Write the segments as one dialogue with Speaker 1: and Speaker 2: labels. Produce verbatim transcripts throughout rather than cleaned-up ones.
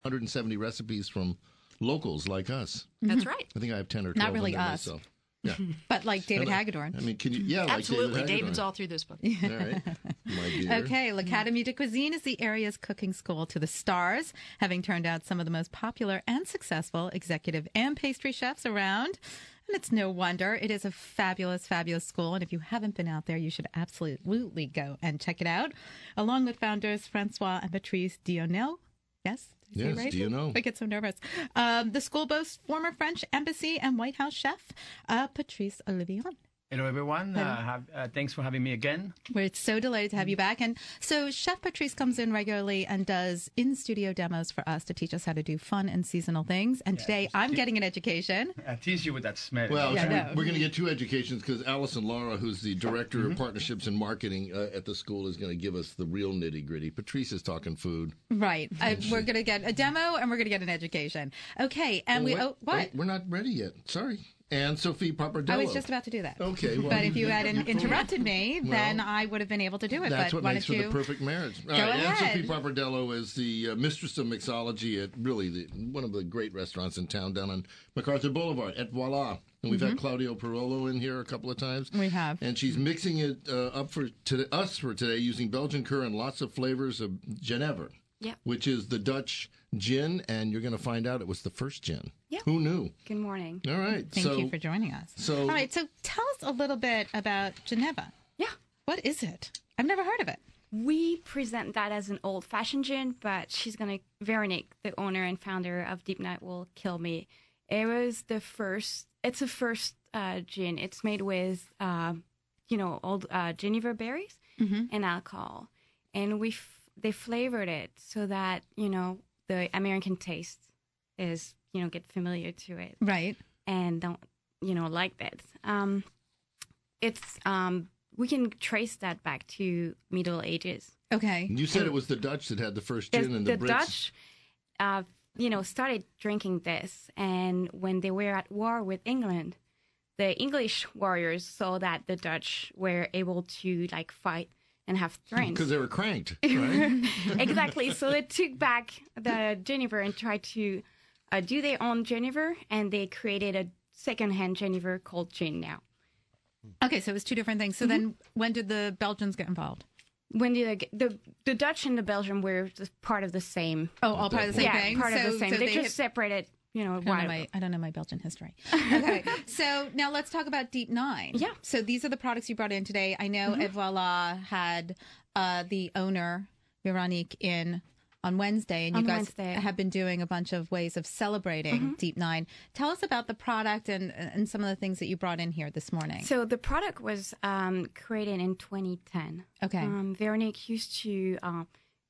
Speaker 1: one hundred seventy recipes from locals like us.
Speaker 2: That's right.
Speaker 1: I think I have ten or twelve.
Speaker 3: Not really
Speaker 1: of them
Speaker 3: us.
Speaker 1: myself. Yeah.
Speaker 3: But like David
Speaker 1: Like-
Speaker 3: Hagedorn.
Speaker 1: I mean, can you? Yeah,
Speaker 2: Absolutely.
Speaker 1: like David
Speaker 2: David's
Speaker 1: Hagedorn.
Speaker 2: all through this book.
Speaker 1: All right, my dear.
Speaker 3: Okay, L'Académie de Cuisine is the area's cooking school to the stars, having turned out some of the most popular and successful executive and pastry chefs around. And it's no wonder. It is a fabulous, fabulous school. And if you haven't been out there, you should absolutely go and check it out. Along with founders Francois and Patrice Dionneau. Yes? Did I say
Speaker 1: Yes,
Speaker 3: it right?
Speaker 1: Dionneau.
Speaker 3: I get so nervous. Um, the school boasts former French embassy and White House chef uh, Patrice Olivion.
Speaker 4: Hello, everyone. Uh, have, uh, thanks for having me again.
Speaker 3: We're so delighted to have you back. And so Chef Patrice comes in regularly and does in-studio demos for us to teach us how to do fun and seasonal things. And
Speaker 4: Yeah,
Speaker 3: today
Speaker 4: just
Speaker 3: I'm
Speaker 4: te-
Speaker 3: getting an education.
Speaker 4: I tease you with that smell.
Speaker 1: Well,
Speaker 3: Yeah,
Speaker 1: so
Speaker 3: no.
Speaker 1: we're, we're going to get two educations because Allison Laura, who's the director
Speaker 3: Mm-hmm.
Speaker 1: of partnerships and marketing uh, at the school, is going to give us the real nitty gritty. Patrice is talking food.
Speaker 3: Right. I, we're going to get a demo and we're going to get an education. Okay. And we,
Speaker 1: wait,
Speaker 3: oh, what?
Speaker 1: wait, we're not ready yet. Sorry. And Sophie Papardello.
Speaker 3: I was just about to do that.
Speaker 1: Okay. Well,
Speaker 3: But if you hadn't interrupted me, then
Speaker 1: Well,
Speaker 3: I would have been able to do it.
Speaker 1: That's
Speaker 3: but
Speaker 1: what
Speaker 3: why
Speaker 1: makes
Speaker 3: don't
Speaker 1: for
Speaker 3: you?
Speaker 1: the perfect marriage. All
Speaker 3: Go
Speaker 1: right,
Speaker 3: ahead.
Speaker 1: And Sophie Papardello is the uh, mistress of mixology at really the, one of the great restaurants in town down on MacArthur Boulevard, Et Voila. And we've had Claudio Parolo in here a couple of times.
Speaker 3: We have.
Speaker 1: And she's mixing it uh, up for to us for today using Belgian cur and lots of flavors of Genever.
Speaker 5: Yeah.
Speaker 1: Which is the Dutch gin, and you're going to find out it was the first gin.
Speaker 5: Yeah.
Speaker 1: Who knew?
Speaker 5: Good morning.
Speaker 1: All right.
Speaker 3: Thank
Speaker 1: so,
Speaker 3: you for joining us.
Speaker 1: So,
Speaker 3: All right. So tell us a little bit about Geneva.
Speaker 5: Yeah.
Speaker 3: What is it? I've never heard of it.
Speaker 5: We present that as an old-fashioned gin, but she's going to, Veronique, the owner and founder of Deep Night, will kill me. It was the first, it's a first uh, gin. It's made with, uh, you know, old uh, Geneva berries and alcohol. And we f- they flavored it so that, you know, the American taste is, you know, get familiar to it.
Speaker 3: Right.
Speaker 5: And don't, you know, like that. Um, it's, um, we can trace that back to Middle Ages.
Speaker 3: Okay.
Speaker 1: you said it was the Dutch that had the first
Speaker 5: The,
Speaker 1: gin, and the,
Speaker 5: the
Speaker 1: Brits.
Speaker 5: Dutch, uh, you know, started drinking this. And when they were at war with England, the English warriors saw that the Dutch were able to, like, fight and have strength.
Speaker 1: Because they were cranked, right?
Speaker 5: Exactly. So they took back the Genever and tried to uh, do their own Genever, and they created a second-hand Genever called gin now.
Speaker 3: Okay. So it was two different things. So then when did the Belgians get involved?
Speaker 5: When did I get, the the Dutch and the Belgian were just part of the same?
Speaker 3: Oh, all part of the same
Speaker 5: yeah,
Speaker 3: thing?
Speaker 5: part of
Speaker 3: So-
Speaker 5: the same.
Speaker 3: so
Speaker 5: they,
Speaker 3: they
Speaker 5: just
Speaker 3: had-
Speaker 5: separated, you know,
Speaker 3: I don't, know
Speaker 5: why.
Speaker 3: my, I don't know my Belgian history. Okay. So now let's talk about Deep Nine.
Speaker 5: Yeah.
Speaker 3: So these are the products you brought in today. I know Et Voila had uh, the owner, Veronique, in on Wednesday, and you
Speaker 5: On
Speaker 3: guys
Speaker 5: Wednesday.
Speaker 3: have been doing a bunch of ways of celebrating Deep Nine. Tell us about the product and, and some of the things that you brought in here this morning.
Speaker 5: So the product was um, created in twenty ten.
Speaker 3: Okay.
Speaker 5: Um, Veronique used to, uh,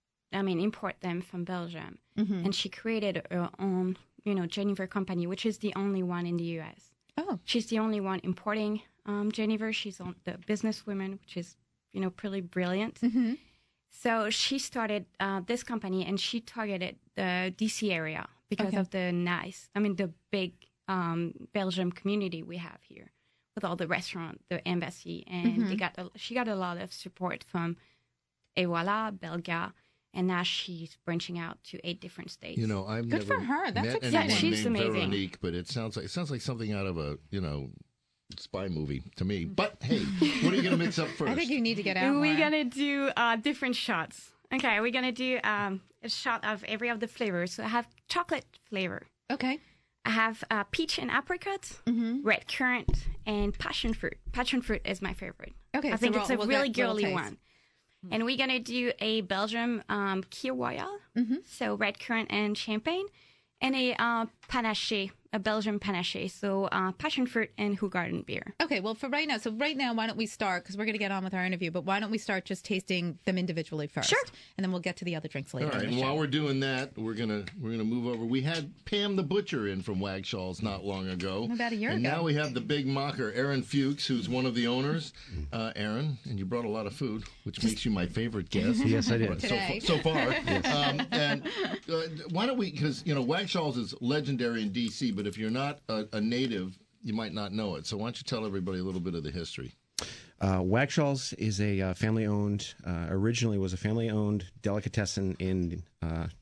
Speaker 5: I mean, import them from Belgium, and she created her own, you know, Genever company, which is the only one in the U S.
Speaker 3: Oh.
Speaker 5: She's the only one importing um, Genever. She's on the businesswoman, which is, you know, pretty brilliant.
Speaker 3: Mm-hmm.
Speaker 5: So she started uh, this company, and she targeted the D C area because
Speaker 3: Okay.
Speaker 5: of the nice, I mean, the big um, Belgium community we have here with all the restaurant, the embassy, and they got a, she got a lot of support from Et Voila, Belga, and now she's branching out to eight different states.
Speaker 1: You know, I've
Speaker 3: Good
Speaker 1: never
Speaker 3: for her. That's
Speaker 1: met
Speaker 3: exciting.
Speaker 1: anyone
Speaker 5: Yeah, she's
Speaker 1: named
Speaker 5: amazing.
Speaker 1: Veronique, but it sounds like it sounds like something out of a you know spy movie to me. But hey, what are you going to mix up first?
Speaker 3: I think you need to get out
Speaker 5: We're
Speaker 3: more.
Speaker 5: gonna do uh, different shots. Okay, we're gonna do um, a shot of every of the flavors. So I have chocolate flavor.
Speaker 3: Okay.
Speaker 5: I have uh, peach and apricot, red currant, and passion fruit. Passion fruit is my favorite.
Speaker 3: Okay,
Speaker 5: I
Speaker 3: so
Speaker 5: think
Speaker 3: we'll-
Speaker 5: it's a
Speaker 3: we'll
Speaker 5: really
Speaker 3: get little
Speaker 5: girly
Speaker 3: taste.
Speaker 5: one. And we're gonna do a Belgium um, Kir Royal, so red currant and champagne, and a uh, panache, a Belgian panache, so uh, passion fruit and Hoegaarden beer.
Speaker 3: Okay, well, for right now, so right now, why don't we start, because we're going to get on with our interview, but why don't we start just tasting them individually first?
Speaker 5: Sure.
Speaker 3: And then we'll get to the other drinks later.
Speaker 1: All right,
Speaker 3: in
Speaker 1: and
Speaker 3: the
Speaker 1: while
Speaker 3: show.
Speaker 1: we're doing that, we're gonna we're gonna move over. We had Pam the Butcher in from Wagshall's not long ago.
Speaker 3: About a year
Speaker 1: and
Speaker 3: ago.
Speaker 1: now we have the big mocker, Aaron Fuchs, who's one of the owners. Uh, Aaron, and you brought a lot of food, which makes you my favorite guest.
Speaker 6: Yes, I did.
Speaker 1: So,
Speaker 3: Today.
Speaker 1: so far. um, and uh, why don't we? Because you know, Wagshall's is legendary in D C, but if you're not a, a native, you might not know it. So why don't you tell everybody a little bit of the history?
Speaker 6: Uh, Wagshall's is a uh, family-owned, uh, originally was a family-owned delicatessen in uh,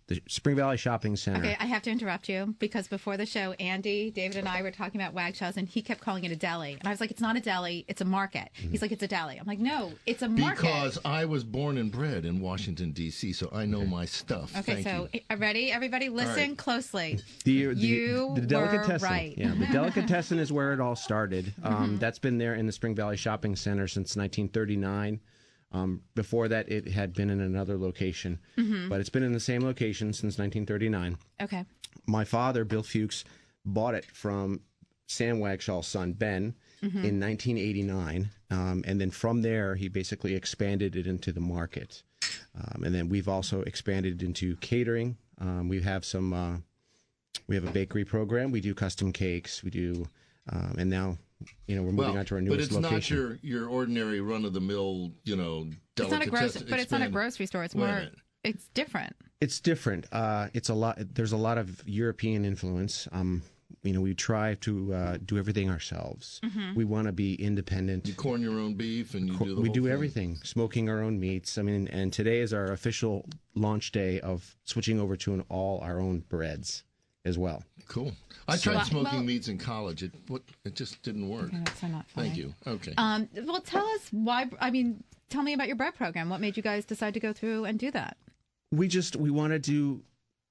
Speaker 6: the Spring Valley Shopping Center.
Speaker 3: Okay, I have to interrupt you because before the show, Andy, David, and I were talking about Wagshaw's, and he kept calling it a deli. And I was like, it's not a deli, it's a market.
Speaker 6: Mm-hmm.
Speaker 3: He's like, it's a deli. I'm like, no, it's a market.
Speaker 1: Because I was born and bred in Washington, D C, so I know my stuff.
Speaker 3: Okay,
Speaker 1: Thank
Speaker 3: so
Speaker 1: you.
Speaker 3: uh, ready? Everybody listen
Speaker 1: right.
Speaker 3: closely.
Speaker 6: The, the,
Speaker 3: You
Speaker 6: the
Speaker 3: were
Speaker 6: delicatessen.
Speaker 3: right.
Speaker 6: Yeah, the delicatessen is where it all started. Um, That's been there in the Spring Valley Shopping Center since nineteen thirty-nine. Um, before that, it had been in another location, but it's been in the same location since nineteen thirty-nine.
Speaker 3: Okay.
Speaker 6: My father, Bill Fuchs, bought it from Sam Wagshall's son, Ben, in nineteen eighty-nine. Um, and then from there, he basically expanded it into the market. Um, and then we've also expanded into catering. Um, we have some, uh, we have a bakery program. We do custom cakes. We do, um, and now, you know, we're moving
Speaker 1: Well,
Speaker 6: on to our
Speaker 1: but
Speaker 6: newest
Speaker 1: it's
Speaker 6: location.
Speaker 1: not your, your ordinary run-of-the-mill, you know,
Speaker 3: It's not a gross,
Speaker 1: delicatessen
Speaker 3: but it's not a
Speaker 1: expanded.
Speaker 3: grocery store. It's
Speaker 1: Wait a
Speaker 3: more,
Speaker 1: minute.
Speaker 3: it's different.
Speaker 6: It's different. Uh, it's a lot. There's a lot of European influence. Um, you know, we try to uh, do everything ourselves. We want to be independent.
Speaker 1: You corn your own beef and you do the
Speaker 6: we
Speaker 1: whole
Speaker 6: do
Speaker 1: thing.
Speaker 6: everything, smoking our own meats. I mean, and today is our official launch day of switching over to an all our own breads as well.
Speaker 1: Cool. I tried
Speaker 3: Well-
Speaker 1: smoking
Speaker 3: well-
Speaker 1: meats in college. It what, it just didn't work.
Speaker 3: No, it's not funny.
Speaker 1: Thank you. Okay.
Speaker 3: Um, well, tell us why. I mean, tell me about your bread program. What made you guys decide to go through and do that?
Speaker 6: We just we wanted to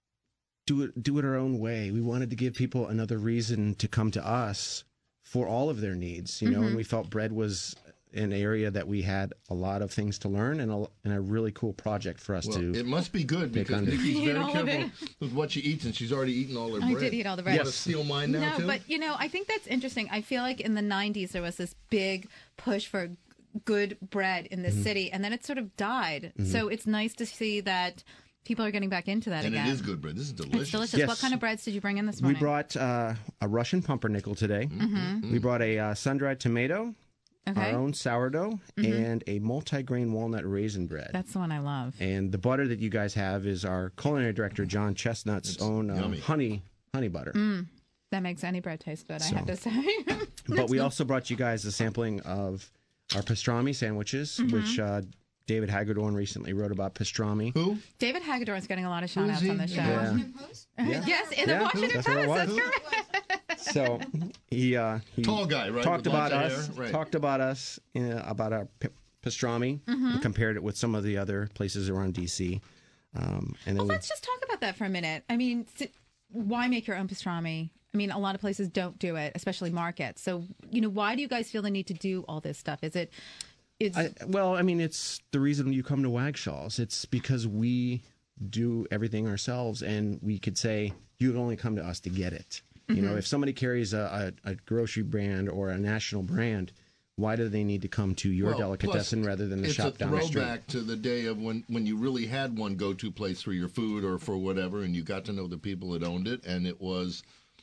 Speaker 6: do it do it our own way. We wanted to give people another reason to come to us for all of their needs, you know. And we felt bread was an area that we had a lot of things to learn and a, and a really cool project for us
Speaker 1: well,
Speaker 6: to.
Speaker 1: it must be good because
Speaker 6: under.
Speaker 1: Nikki's
Speaker 3: Eat
Speaker 1: very
Speaker 3: all of
Speaker 1: careful with what she eats, and she's already eaten all her
Speaker 3: I
Speaker 1: bread.
Speaker 3: did eat all the
Speaker 1: You
Speaker 3: bread.
Speaker 1: want to steal mine now,
Speaker 3: No,
Speaker 1: too?
Speaker 3: but you know, I think that's interesting. I feel like in the nineties there was this big push for good bread in
Speaker 1: Mm-hmm.
Speaker 3: the city, and then it sort of died. So it's nice to see that people are getting back into that
Speaker 1: and
Speaker 3: again.
Speaker 1: it is good bread. This is delicious.
Speaker 3: It's delicious.
Speaker 6: Yes.
Speaker 3: What kind of breads did you bring in this
Speaker 6: we
Speaker 3: morning?
Speaker 6: brought uh, a Russian pumpernickel today.
Speaker 3: Mm-hmm.
Speaker 6: We brought a uh, sun-dried tomato,
Speaker 3: Okay,
Speaker 6: our own sourdough, and a multi-grain walnut raisin bread.
Speaker 3: that's the one I love.
Speaker 6: And the butter that you guys have is our culinary director John Chestnut's
Speaker 1: It's
Speaker 6: own uh,
Speaker 1: yummy.
Speaker 6: honey honey butter.
Speaker 3: That makes any bread taste good. I
Speaker 6: So-
Speaker 3: have to say.
Speaker 6: But we also brought you guys a sampling of our pastrami sandwiches,
Speaker 3: Mm-hmm.
Speaker 6: which uh, David Hagedorn recently wrote about pastrami.
Speaker 1: Who?
Speaker 3: David Hagedorn is getting a lot of shout outs
Speaker 1: he?
Speaker 3: on the show.
Speaker 6: Yeah. Yeah.
Speaker 3: Yes, in the
Speaker 6: Yeah,
Speaker 3: Washington
Speaker 6: that's what it
Speaker 3: Post.
Speaker 6: was.
Speaker 3: That's correct.
Speaker 6: So he, uh, he
Speaker 1: Tall guy, right?
Speaker 6: talked
Speaker 1: With lots
Speaker 6: about
Speaker 1: of
Speaker 6: us,
Speaker 1: hair? Right.
Speaker 6: talked about us, uh, about our p- pastrami,
Speaker 3: Mm-hmm.
Speaker 6: and compared it with some of the other places around D C. Um, and then
Speaker 3: Well,
Speaker 6: we-
Speaker 3: let's just talk about that for a minute. I mean, s- why make your own pastrami? I mean, a lot of places don't do it, especially markets. So, you know, why do you guys feel the need to do all this stuff? Is it, it's,
Speaker 6: I, well, I mean, it's the reason you come to Wagshall's. It's because we do everything ourselves, and we could say you'd only come to us to get it. You
Speaker 3: Mm-hmm.
Speaker 6: know, if somebody carries a, a, a grocery brand or a national brand, why do they need to come to your
Speaker 1: Well,
Speaker 6: delicatessen
Speaker 1: plus,
Speaker 6: rather than the
Speaker 1: it's
Speaker 6: shop
Speaker 1: a
Speaker 6: down the street?
Speaker 1: throwback to the day of when, when you really had one go-to place for your food or for whatever, and you got to know the people that owned it, and it was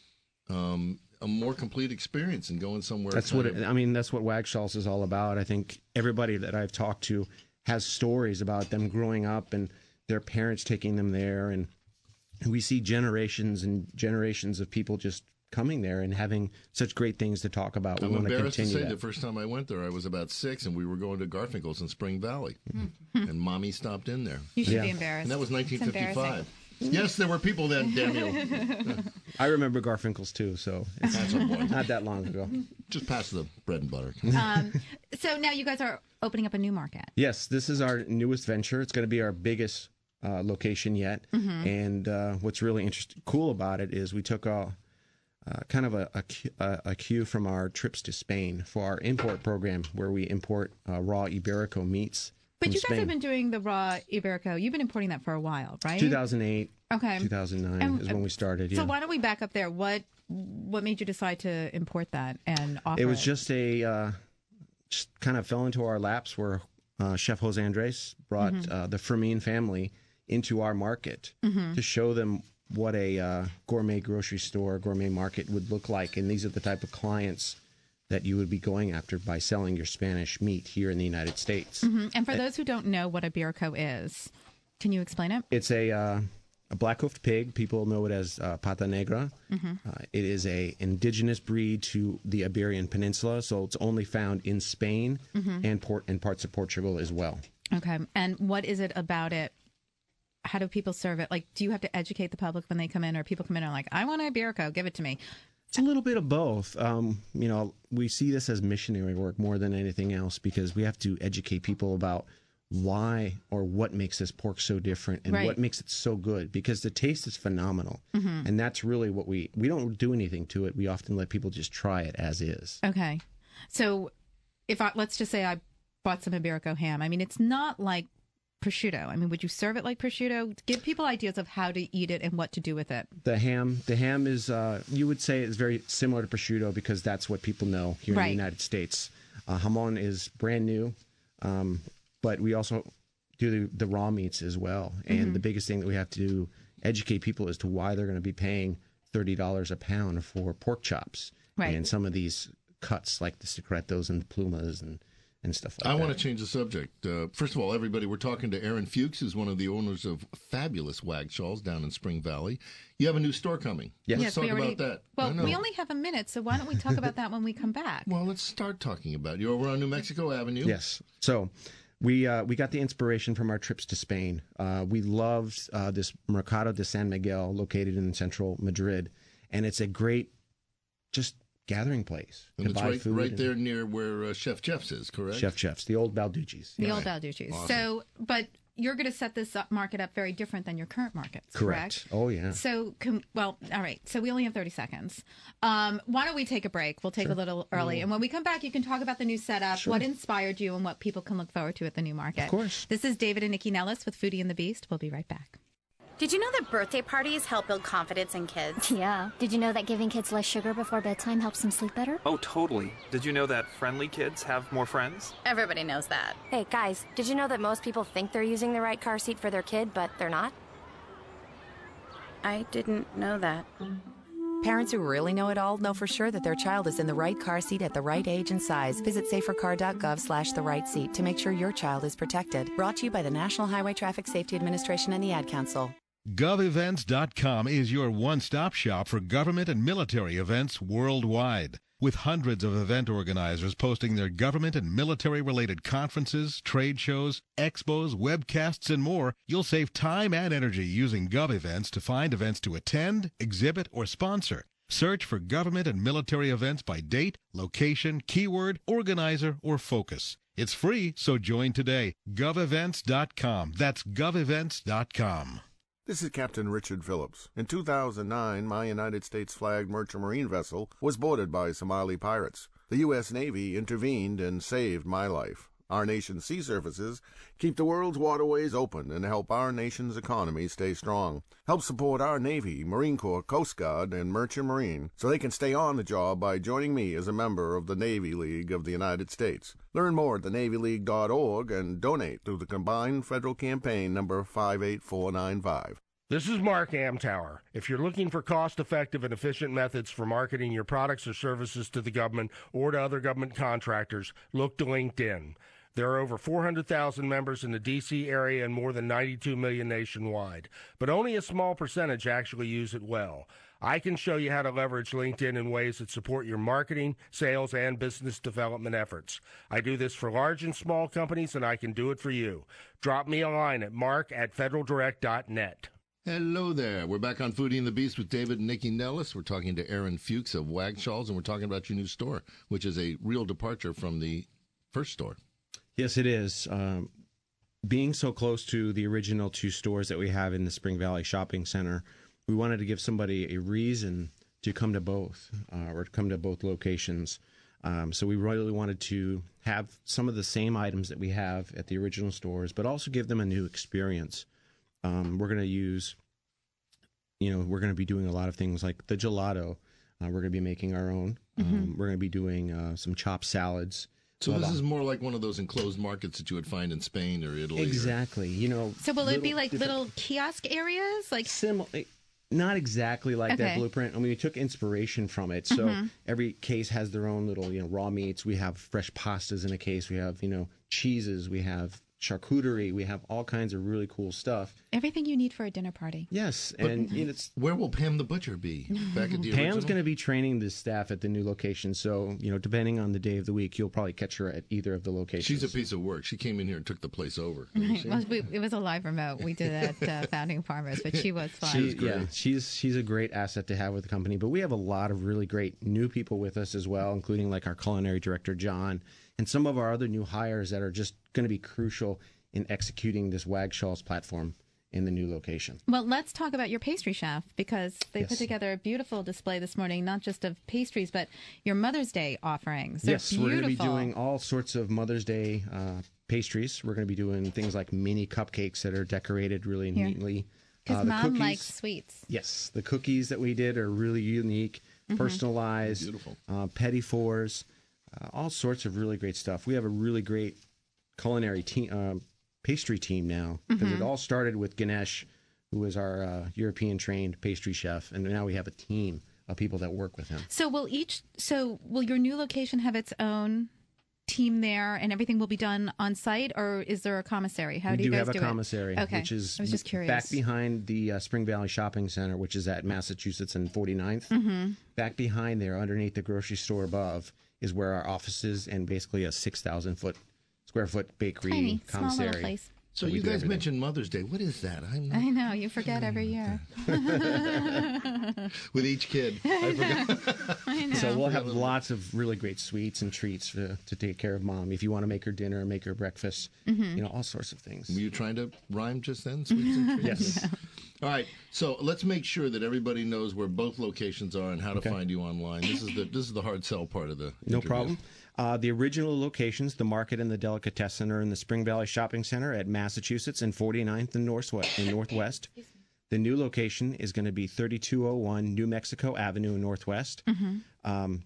Speaker 1: um, a more complete experience than going somewhere.
Speaker 6: That's
Speaker 1: kind
Speaker 6: what
Speaker 1: of-
Speaker 6: it, I mean. That's what Wagshall's is all about. I think everybody that I've talked to has stories about them growing up and their parents taking them there, and we see generations and generations of people just coming there and having such great things to talk about. We
Speaker 1: I'm
Speaker 6: want to
Speaker 1: embarrassed to
Speaker 6: continue
Speaker 1: say
Speaker 6: that.
Speaker 1: the first time I went there, I was about six, and we were going to Garfinkel's in Spring Valley, and Mommy stopped in there,
Speaker 3: you should
Speaker 6: Yeah.
Speaker 3: be embarrassed.
Speaker 1: and that was
Speaker 3: It's embarrassing.
Speaker 1: nineteen fifty-five. Yes, there were people then, damn you.
Speaker 6: I remember Garfinkel's too, so it's
Speaker 1: That's a boy.
Speaker 6: not that long ago.
Speaker 1: Just pass the bread and butter.
Speaker 3: Um, so now you guys are opening up a new market.
Speaker 6: Yes, this is our newest venture. It's going to be our biggest uh, location yet.
Speaker 3: Mm-hmm.
Speaker 6: And uh, what's really interesting, cool about it is we took a uh, kind of a, a, cu- a, a cue from our trips to Spain for our import program, where we import uh, raw Iberico meats.
Speaker 3: But
Speaker 6: from
Speaker 3: you guys
Speaker 6: Spain.
Speaker 3: have been doing the raw Iberico. You've been importing that for a while, right?
Speaker 6: two thousand eight,
Speaker 3: Okay.
Speaker 6: two thousand nine
Speaker 3: And-
Speaker 6: is when we started. Yeah.
Speaker 3: So why don't we back up there? What what made you decide to import that and offer it?
Speaker 6: It was just a uh, just kind of fell into our laps where uh, Chef Jose Andres brought
Speaker 3: Mm-hmm.
Speaker 6: uh, the Fermin family into our market to show them what a uh, gourmet grocery store, gourmet market would look like, and these are the type of clients that you would be going after by selling your Spanish meat here in the United States.
Speaker 3: Mhm. And for those who don't know what Iberico is, can you explain it?
Speaker 6: It's a uh, a black-hoofed pig. People know it as uh, pata negra.
Speaker 3: Mm-hmm.
Speaker 6: Uh, it is a indigenous breed to the Iberian Peninsula, so it's only found in Spain
Speaker 3: Mm-hmm.
Speaker 6: and port and parts of Portugal as well.
Speaker 3: Okay. And what is it about it? how do people serve it? Like, do you have to educate the public when they come in, or people come in and are like, I want Iberico, give it to me?
Speaker 6: It's a little bit of both. Um, you know, we see this as missionary work more than anything else, because we have to educate people about why or what makes this pork so different and
Speaker 3: Right.
Speaker 6: what makes it so good, because the taste is phenomenal. Mm-hmm. And that's really what we, we don't do anything to it. We often let people just try it as is.
Speaker 3: Okay. So if I, let's just say I bought some Iberico ham. I mean, it's not like prosciutto. I mean, would you serve it like prosciutto? Give people ideas of how to eat it and what to do with it.
Speaker 6: The ham, the ham is, uh, you would say is very similar to prosciutto, because that's what people know here
Speaker 3: Right.
Speaker 6: in the United States. Uh, jamon is brand new. Um, But we also do the, the raw meats as well. And
Speaker 3: Mm-hmm.
Speaker 6: the biggest thing that we have to do, educate people as to why they're going to be paying thirty dollars a pound for pork chops.
Speaker 3: Right.
Speaker 6: And some of these cuts like the secretos and plumas and, and stuff like
Speaker 1: I
Speaker 6: that.
Speaker 1: want to change the subject. Uh, first of all, everybody, we're talking to Aaron Fuchs, who's one of the owners of fabulous Wagshalls down in Spring Valley. You have a new store coming.
Speaker 6: Yes.
Speaker 1: Let's
Speaker 3: Yes,
Speaker 1: talk
Speaker 3: we already,
Speaker 1: about that.
Speaker 3: Well,
Speaker 1: I know.
Speaker 3: we only have a minute, so why don't we talk about that when we come back?
Speaker 1: Well, let's start talking about it. You're over on New Mexico Avenue.
Speaker 6: Yes. So we uh, we got the inspiration from our trips to Spain. Uh, we loved uh, this Mercado de San Miguel located in central Madrid. And it's a great just gathering place
Speaker 1: And
Speaker 6: to
Speaker 1: it's
Speaker 6: buy
Speaker 1: right,
Speaker 6: food.
Speaker 1: right
Speaker 6: and-
Speaker 1: there near where uh, Chef Jeff's is, correct?
Speaker 6: Chef Jeff's, the old Balducci's.
Speaker 3: The
Speaker 6: Yeah.
Speaker 3: old Balducci's.
Speaker 1: Awesome.
Speaker 3: So, but you're going to set this up, market up very different than your current markets, correct?
Speaker 6: Correct. Oh, yeah.
Speaker 3: So, com- well, all right. So we only have thirty seconds. Um, why don't we take a break? We'll take a little early. And when we come back, you can talk about the new setup, what inspired you, and what people can look forward to at the new market.
Speaker 6: Of course.
Speaker 3: This is David and Nikki Nellis with Foodie and the Beast. We'll be right back.
Speaker 2: Did you know that birthday parties help build confidence in kids?
Speaker 7: Yeah. Did you know that giving kids less sugar before bedtime helps them sleep better?
Speaker 8: Oh, totally. Did you know that friendly kids have more friends?
Speaker 2: Everybody knows that.
Speaker 9: Hey, guys, did you know that most people think they're using the right car seat for their kid, but they're not?
Speaker 2: I didn't know that.
Speaker 10: Parents who really know it all know for sure that their child is in the right car seat at the right age and size. Visit safercar.gov slash the right seat to make sure your child is protected. Brought to you by the National Highway Traffic Safety Administration and the Ad Council.
Speaker 11: gov events dot com is your one-stop shop for government and military events worldwide. With hundreds of event organizers posting their government and military-related conferences, trade shows, expos, webcasts, and more, you'll save time and energy using GovEvents to find events to attend, exhibit, or sponsor. Search for government and military events by date, location, keyword, organizer, or focus. It's free, so join today. gov events dot com. That's gov events dot com.
Speaker 12: This is Captain Richard Phillips. In two thousand nine, my United States-flagged merchant marine vessel was boarded by Somali pirates. The U S Navy intervened and saved my life. Our nation's sea services keep the world's waterways open and help our nation's economy stay strong. Help support our Navy, Marine Corps, Coast Guard, and Merchant Marine so they can stay on the job by joining me as a member of the Navy League of the United States. Learn more at the navy league dot org and donate through the Combined Federal Campaign number five eight four nine five.
Speaker 13: This is Mark Amtower. If you're looking for cost-effective and efficient methods for marketing your products or services to the government or to other government contractors, look to LinkedIn. There are over four hundred thousand members in the D C area and more than ninety-two million nationwide, but only a small percentage actually use it well. I can show you how to leverage LinkedIn in ways that support your marketing, sales, and business development efforts. I do this for large and small companies, and I can do it for you. Drop me a line at mark at federal direct dot net.
Speaker 1: Hello there. We're back on Foodie and the Beast with David and Nikki Nellis. We're talking to Aaron Fuchs of Wagshalls, and we're talking about your new store, which is a real departure from the first store.
Speaker 6: Yes, it is. Um, being so close to the original two stores that we have in the Spring Valley Shopping Center, we wanted to give somebody a reason to come to both uh, or to come to both locations. Um, so we really wanted to have some of the same items that we have at the original stores, but also give them a new experience. Um, we're going to use, you know, we're going to be doing a lot of things like the gelato. Uh, we're going to be making our own.
Speaker 3: Mm-hmm.
Speaker 6: Um, we're going to be doing uh, some chopped salads.
Speaker 1: So
Speaker 6: Well,
Speaker 1: this
Speaker 6: uh,
Speaker 1: is more like one of those enclosed markets that you would find in Spain or Italy.
Speaker 6: Exactly. You know.
Speaker 3: So will it be
Speaker 6: little
Speaker 3: like
Speaker 6: different-
Speaker 3: little kiosk areas? Like
Speaker 6: Similar, not exactly like
Speaker 3: Okay.
Speaker 6: that blueprint. I mean, we took inspiration from it. So
Speaker 3: Mhm.
Speaker 6: every case has their own little, you know, raw meats. We have fresh pastas in a case. We have, you know, cheeses. We have charcuterie. We have all kinds of really cool stuff.
Speaker 3: Everything you need for a dinner party.
Speaker 6: Yes,
Speaker 1: But
Speaker 6: and you know, it's
Speaker 1: where will Pam the Butcher be? Back at the
Speaker 6: Pam's
Speaker 1: original?
Speaker 6: going to be training the staff at the new location. So, you know, depending on the day of the week, you'll probably catch her at either of the locations.
Speaker 1: She's a piece of work. She came in here and took the place over.
Speaker 3: Right. Well, we, it was a live remote. We did it at uh, Founding Farmers, but she was fun.
Speaker 6: She, yeah, she's she's a great asset to have with the company. But we have a lot of really great new people with us as well, including like our culinary director, John, and some of our other new hires that are just going to be crucial in executing this Wagshall's platform in the new location.
Speaker 3: Well, let's talk about your pastry chef, because they
Speaker 6: Yes.
Speaker 3: put together a beautiful display this morning, not just of pastries, but your Mother's Day offerings. They're
Speaker 6: yes,
Speaker 3: beautiful.
Speaker 6: we're going to be doing all sorts of Mother's Day uh, pastries. We're going to be doing things like mini cupcakes that are decorated really
Speaker 3: Here.
Speaker 6: neatly.
Speaker 3: Because
Speaker 6: Uh, the
Speaker 3: Mom
Speaker 6: cookies-
Speaker 3: likes sweets.
Speaker 6: Yes, the cookies that we did are really unique,
Speaker 3: Mhm.
Speaker 6: personalized,
Speaker 1: Beautiful.
Speaker 6: uh, petit fours, uh, all sorts of really great stuff. We have a really great culinary team, uh, pastry team now, because
Speaker 3: Mhm.
Speaker 6: it all started with Ganesh, who was our uh, European-trained pastry chef, and now we have a team of people that work with him.
Speaker 3: So will each? So will your new location have its own team there, and everything will be done on site, or is there a commissary? How
Speaker 6: we
Speaker 3: do
Speaker 6: do
Speaker 3: you guys
Speaker 6: have a
Speaker 3: do
Speaker 6: commissary,
Speaker 3: it? Okay,
Speaker 6: which is
Speaker 3: I was just curious.
Speaker 6: back behind the uh, Spring Valley Shopping Center, which is at Massachusetts and forty-ninth.
Speaker 3: Mm-hmm.
Speaker 6: Back behind there, underneath the grocery store above, is where our office is, and basically a six thousand foot square foot bakery
Speaker 3: Tiny, small
Speaker 6: commissary.
Speaker 3: little place.
Speaker 1: So
Speaker 6: that we
Speaker 1: you
Speaker 6: do
Speaker 1: guys
Speaker 6: everything.
Speaker 1: mentioned Mother's Day. What is that? I'm not...
Speaker 3: I know, you forget every year.
Speaker 1: With each kid. I forgot.
Speaker 3: I know.
Speaker 6: So we'll have lots of really great sweets and treats to, to take care of Mom. If you want to make her dinner, make her breakfast,
Speaker 3: Mhm.
Speaker 6: you know, all sorts of things.
Speaker 1: Were you trying to rhyme just then? Sweets and treats?
Speaker 6: Yes.
Speaker 1: All right. So let's make sure that everybody knows where both locations are and how to
Speaker 6: Okay.
Speaker 1: find you online. This is the this is the hard sell part of the
Speaker 6: No
Speaker 1: interview.
Speaker 6: problem. Uh, the original locations, the market and the delicatessen, are in the Spring Valley Shopping Center at Massachusetts and forty-ninth and Northwest. In Northwest. The new location is going to be thirty-two oh one New Mexico Avenue in Northwest.
Speaker 3: Mhm.
Speaker 6: Um,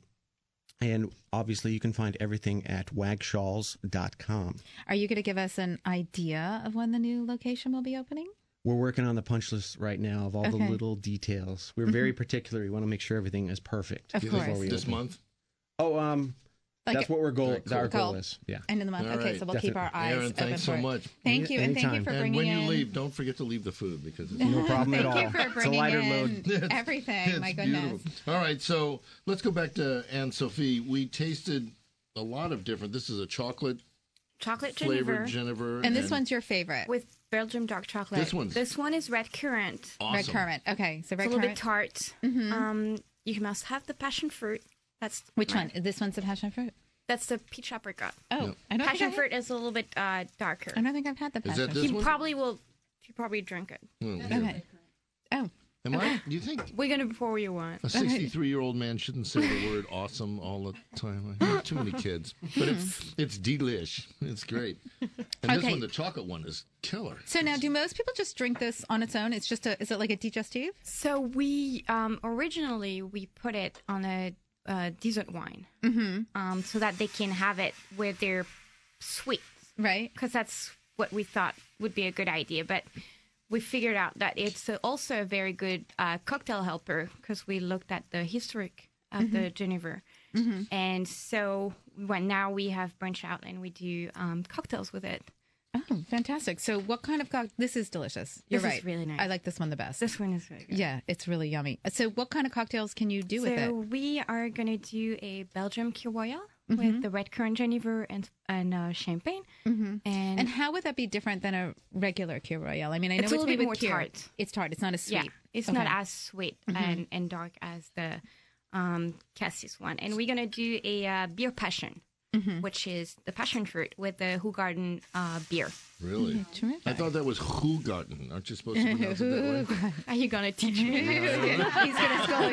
Speaker 6: and obviously, you can find everything at wagshalls dot com.
Speaker 3: Are you going to give us an idea of when the new location will be opening?
Speaker 6: We're working on the punch list right now of all the
Speaker 3: Okay.
Speaker 6: little details. We're very particular. We want to make sure everything is perfect
Speaker 3: Of
Speaker 6: before
Speaker 3: course.
Speaker 6: we
Speaker 1: This
Speaker 6: open.
Speaker 1: month?
Speaker 6: Oh, um,
Speaker 3: Like
Speaker 6: that's what we're goal.
Speaker 1: Very cool.
Speaker 6: Our goal
Speaker 3: Goal.
Speaker 6: is. Yeah.
Speaker 3: End of the month.
Speaker 1: All
Speaker 3: okay,
Speaker 1: right.
Speaker 3: so we'll keep our eyes
Speaker 1: Aaron,
Speaker 3: open
Speaker 1: thanks
Speaker 3: for
Speaker 1: so
Speaker 3: it.
Speaker 1: much.
Speaker 3: Thank you, and thank you
Speaker 6: Anytime.
Speaker 3: for
Speaker 1: And
Speaker 3: bringing
Speaker 1: when you
Speaker 3: in.
Speaker 1: leave, don't forget to leave the food because it's
Speaker 6: No problem at
Speaker 3: Thank
Speaker 6: all.
Speaker 3: you for
Speaker 6: It's a
Speaker 3: bringing
Speaker 6: lighter
Speaker 3: in
Speaker 6: load.
Speaker 3: everything.
Speaker 1: It's
Speaker 3: My goodness.
Speaker 1: beautiful. All right, so let's go back to Anne Sophie. We tasted a lot of different. This is a chocolate
Speaker 5: Chocolate
Speaker 1: flavored
Speaker 5: Jennifer
Speaker 1: Jennifer.
Speaker 3: And this one's your favorite.
Speaker 5: with Belgium dark chocolate.
Speaker 1: This one's-
Speaker 5: This one is red currant.
Speaker 1: awesome.
Speaker 3: Red currant. Okay, so
Speaker 5: It's
Speaker 3: red
Speaker 5: a little
Speaker 3: currant.
Speaker 5: bit tart.
Speaker 3: Mhm.
Speaker 5: Um, you must have the passion fruit. That's
Speaker 3: Which
Speaker 5: right.
Speaker 3: one? This one's the passion fruit.
Speaker 5: That's the peach apricot.
Speaker 3: Oh,
Speaker 1: Yep.
Speaker 3: I don't
Speaker 5: Passion
Speaker 3: think I
Speaker 5: fruit is a little bit uh, darker.
Speaker 3: I don't think I've had the
Speaker 1: Is
Speaker 3: passion
Speaker 1: that
Speaker 3: fruit.
Speaker 1: this
Speaker 5: You
Speaker 1: one?
Speaker 5: probably will. You probably drink it.
Speaker 1: Hmm,
Speaker 3: Okay. Oh,
Speaker 1: Am I? Do you think
Speaker 5: We're gonna pour you one.
Speaker 1: a sixty-three-year-old man shouldn't say the word awesome all the time? I have too many kids. But it's it's delish. It's great. And this
Speaker 3: Okay.
Speaker 1: one, the chocolate one, is killer.
Speaker 3: so now do most people just drink this on its own? It's just a. Is it like a digestive?
Speaker 5: So we um, originally we put it on a uh, dessert wine,
Speaker 3: Mm-hmm.
Speaker 5: um, so that they can have it with their sweets,
Speaker 3: Right.
Speaker 5: because that's what we thought would be a good idea. But we figured out that it's uh, also a very good uh, cocktail helper, because we looked at the historic of the Genever.
Speaker 3: Mm-hmm.
Speaker 5: And so when now we have branched out and we do um, cocktails with it.
Speaker 3: Oh, fantastic! So what kind of cocktail? This is delicious. You're
Speaker 5: This is
Speaker 3: right.
Speaker 5: really nice.
Speaker 3: I like this one the best.
Speaker 5: This one is really good.
Speaker 3: Yeah, it's really yummy. So what kind of cocktails can you do
Speaker 5: so
Speaker 3: with it?
Speaker 5: we are going to do a Belgium Kir Royale
Speaker 3: Mhm.
Speaker 5: with the red currant Genever and, and uh, champagne.
Speaker 3: Mm-hmm.
Speaker 5: And,
Speaker 3: And how would that be different than a regular Kir Royale? I mean, I know
Speaker 5: It's
Speaker 3: it's,
Speaker 5: a little
Speaker 3: made
Speaker 5: bit
Speaker 3: with
Speaker 5: more
Speaker 3: Kir.
Speaker 5: tart.
Speaker 3: It's tart. It's not as sweet.
Speaker 5: yeah, it's
Speaker 3: Okay.
Speaker 5: not as sweet
Speaker 3: Mhm.
Speaker 5: and, and dark as the um, Cassis one. And we're going to do a uh, beer passion,
Speaker 3: Mhm.
Speaker 5: which is the passion fruit with the Hoegaarden uh, beer.
Speaker 1: Really?
Speaker 3: Terrific.
Speaker 1: I thought that was Hoegaarden. Aren't you supposed to pronounce it that way?
Speaker 5: Are you going to teach me?
Speaker 3: He's going to scold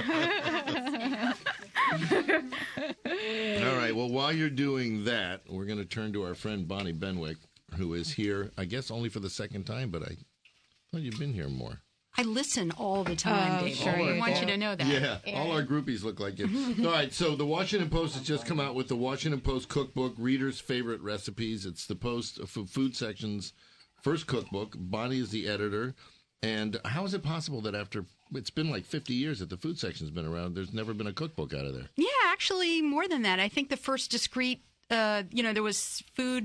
Speaker 3: you.
Speaker 1: All right. Well, while you're doing that, we're going to turn to our friend Bonnie Benwick, who is here, I guess, only for the second time, but I thought you've been here more.
Speaker 14: I listen all the time,
Speaker 3: Oh,
Speaker 14: David.
Speaker 3: sure
Speaker 14: I
Speaker 3: you
Speaker 14: want
Speaker 3: do.
Speaker 14: you to know that.
Speaker 1: Yeah, all our groupies look like you. All right, so the Washington Post has just come out with the Washington Post cookbook, Readers' Favorite Recipes. It's the Post f- food section's first cookbook. Bonnie is the editor. And how is it possible that after, it's been like fifty years that the food section's been around, there's never been a cookbook out of there?
Speaker 14: Yeah, actually, more than that. I think the first discrete, uh, you know, there was food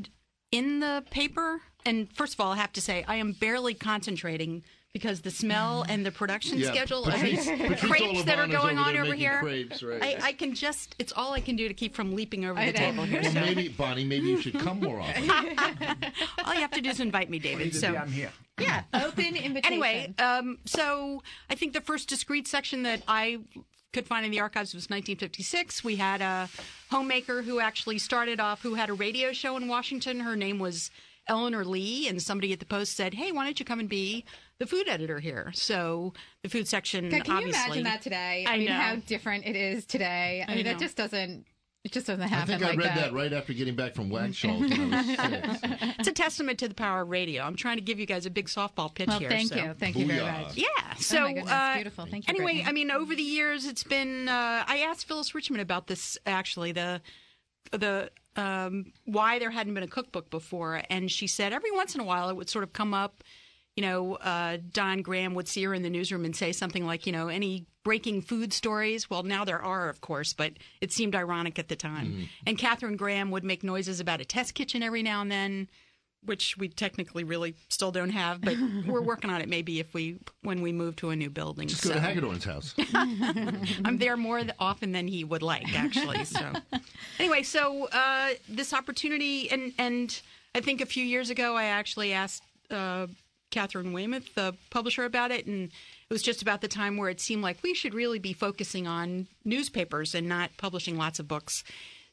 Speaker 14: in the paper. And first of all, I have to say, I am barely concentrating because the smell and the production
Speaker 1: Yeah,
Speaker 14: schedule
Speaker 1: Patrice-
Speaker 14: of
Speaker 1: Patrice
Speaker 14: crepes that are
Speaker 1: Olivana's
Speaker 14: going
Speaker 1: over
Speaker 14: on
Speaker 1: there
Speaker 14: over
Speaker 1: making
Speaker 14: here.
Speaker 1: crepes, right.
Speaker 14: I, I can just, it's all I can do to keep from leaping over
Speaker 3: I
Speaker 14: the
Speaker 3: know.
Speaker 14: table here.
Speaker 1: Well,
Speaker 14: So.
Speaker 1: maybe, Bonnie, maybe you should come more often.
Speaker 14: All you have to do is invite me, David. So
Speaker 4: I'm here.
Speaker 14: yeah,
Speaker 3: Open invitation.
Speaker 14: Anyway, um, so I think the first discrete section that I could find in the archives was nineteen fifty-six. We had a homemaker who actually started off, who had a radio show in Washington. Her name was Eleanor Lee, and somebody at the Post said, "Hey, why don't you come and be the food editor here?" So the food section,
Speaker 3: God, can
Speaker 14: obviously.
Speaker 3: you imagine that today? I,
Speaker 14: I
Speaker 3: mean,
Speaker 14: know.
Speaker 3: how different it is today. I,
Speaker 14: I
Speaker 3: mean,
Speaker 14: know.
Speaker 3: that just doesn't. It just doesn't
Speaker 1: I
Speaker 3: happen
Speaker 1: think I
Speaker 3: like
Speaker 1: read that. right after getting back from Wagshaw when I was six.
Speaker 14: It's a testament to the power of radio. I'm trying to give you guys a big softball pitch
Speaker 3: Well,
Speaker 14: here.
Speaker 3: thank
Speaker 14: so.
Speaker 3: you, thank you very
Speaker 1: Booyah.
Speaker 3: much.
Speaker 14: Yeah.
Speaker 3: Oh
Speaker 14: So
Speaker 3: my goodness,
Speaker 14: uh,
Speaker 3: beautiful. Thank you.
Speaker 14: Anyway,
Speaker 3: Brittany.
Speaker 14: I mean, over the years, it's been. Uh, I asked Phyllis Richmond about this actually. The the um, why there hadn't been a cookbook before, and she said every once in a while it would sort of come up. You know, uh, Don Graham would see her in the newsroom and say something like, you know, any breaking food stories. Well, now there are, of course, but it seemed ironic at the time.
Speaker 1: Mm-hmm.
Speaker 14: And Catherine Graham would make noises about a test kitchen every now and then, which we technically really still don't have, but we're working on it maybe if we when we move to a new building.
Speaker 1: Just
Speaker 14: so.
Speaker 1: go to Hagedorn's house.
Speaker 14: I'm there more th- often than he would like, actually. So anyway, so uh, this opportunity, and and I think a few years ago I actually asked uh, Catherine Weymouth, the publisher, about it, and it was just about the time where it seemed like we should really be focusing on newspapers and not publishing lots of books.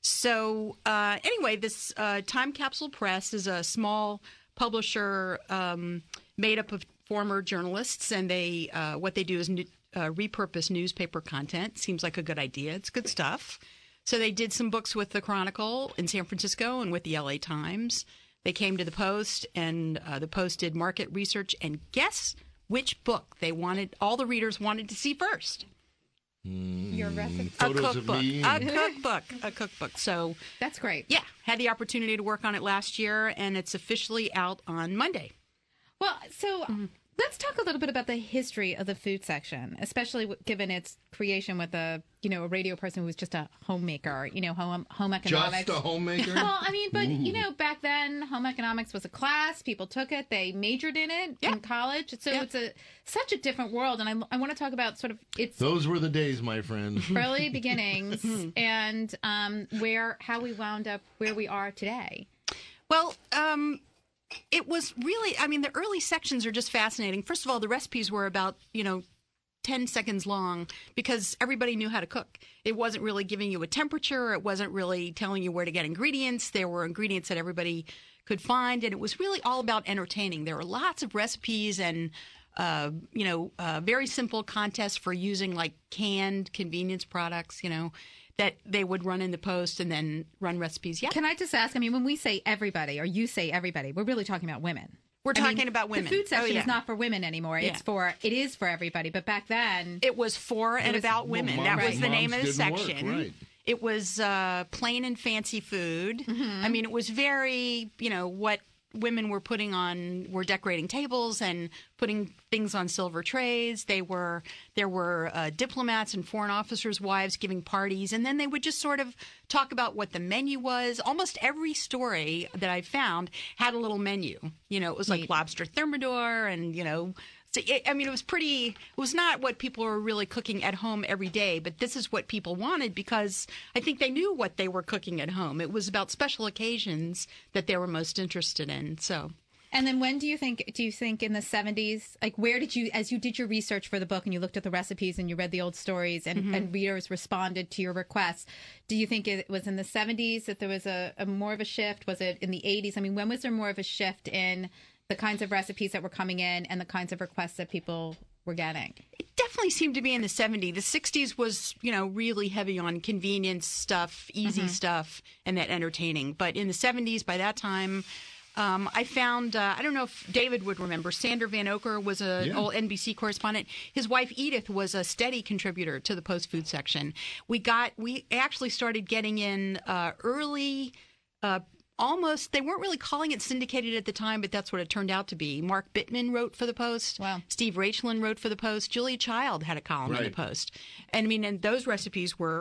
Speaker 14: So uh, anyway, this uh, Time Capsule Press is a small publisher um, made up of former journalists, and they uh, what they do is new, uh, repurpose newspaper content. Seems like a good idea. It's good stuff. So they did some books with the Chronicle in San Francisco and with the L A Times. They came to the Post, and uh, the Post did market research, and guess which book they wanted, all the readers wanted to see first?
Speaker 3: Your recipe.
Speaker 14: A
Speaker 1: Photos of
Speaker 14: cookbook.
Speaker 1: me.
Speaker 14: A cookbook. A cookbook. So
Speaker 3: That's great.
Speaker 14: yeah, had the opportunity to work on it last year, and it's officially out on Monday.
Speaker 3: Well, so let's talk a little bit about the history of the food section, especially w- given its creation with a, you know, a radio person who was just a homemaker, you know, home home economics.
Speaker 1: Just a homemaker?
Speaker 3: Well, I mean, but you know, back then, home economics was a class. People took it. They majored in it
Speaker 14: Yeah.
Speaker 3: in college. So
Speaker 14: Yeah.
Speaker 3: it's a such a different world, and I, I want to talk about sort of its
Speaker 1: Those were the days, my friend.
Speaker 3: early beginnings and um, where how we wound up where we are today.
Speaker 14: Well, um, it was really, I mean, the early sections are just fascinating. First of all, the recipes were about, you know, ten seconds long because everybody knew how to cook. It wasn't really giving you a temperature. It wasn't really telling you where to get ingredients. There were ingredients that everybody could find, and it was really all about entertaining. There were lots of recipes and, uh, you know, uh, very simple contests for using like canned convenience products, you know, that they would run in the Post and then run recipes. Yeah.
Speaker 3: Can I just ask? I mean, when we say everybody, or you say everybody, we're really talking about women.
Speaker 14: We're
Speaker 3: I mean,
Speaker 14: talking about women.
Speaker 3: The food section
Speaker 14: Oh, yeah.
Speaker 3: is not for women anymore.
Speaker 14: Yeah.
Speaker 3: It's for it is for everybody. But back then,
Speaker 14: It was for and
Speaker 3: was-
Speaker 14: about women.
Speaker 1: Well,
Speaker 14: that
Speaker 1: moms-
Speaker 14: was the name of the
Speaker 1: moms didn't work,
Speaker 14: section.
Speaker 1: right.
Speaker 14: It was uh, plain and fancy food. I mean, it was very, you know, what women were putting on, were decorating tables and putting things on silver trays. They were, there were uh, diplomats and foreign officers' wives giving parties, and then they would just sort of talk about what the menu was. Almost every story that I found had a little menu. You know, it was like
Speaker 3: Neat.
Speaker 14: lobster thermidor and, you know, so it, I mean, it was pretty, it was not what people were really cooking at home every day, but this is what people wanted because I think they knew what they were cooking at home. It was about special occasions that they were most interested in. So,
Speaker 3: and then when do you think? Do you think in the seventies? Like, where did you, as you did your research for the book and you looked at the recipes and you read the old stories and,
Speaker 14: Mm-hmm.
Speaker 3: and readers responded to your requests? Do you think it was in the seventies that there was a, a more of a shift? Was it in the eighties? I mean, when was there more of a shift in the kinds of recipes that were coming in and the kinds of requests that people were getting?
Speaker 14: it definitely seemed to be in the seventies. The sixties was, you know, really heavy on convenience stuff, easy stuff, and that entertaining. But in the seventies, by that time, um, I found, uh, I don't know if David would remember, Sander Van Oker was an
Speaker 1: Yeah.
Speaker 14: old N B C correspondent. His wife, Edith, was a steady contributor to the Post food section. We got, we actually started getting in uh, early, uh, almost, they weren't really calling it syndicated at the time, but that's what it turned out to be. Mark Bittman wrote for the Post.
Speaker 3: Wow.
Speaker 14: Steve Rachlin wrote for the Post. Julia Child had a column in the
Speaker 1: Right.
Speaker 14: Post. And I mean, and those recipes were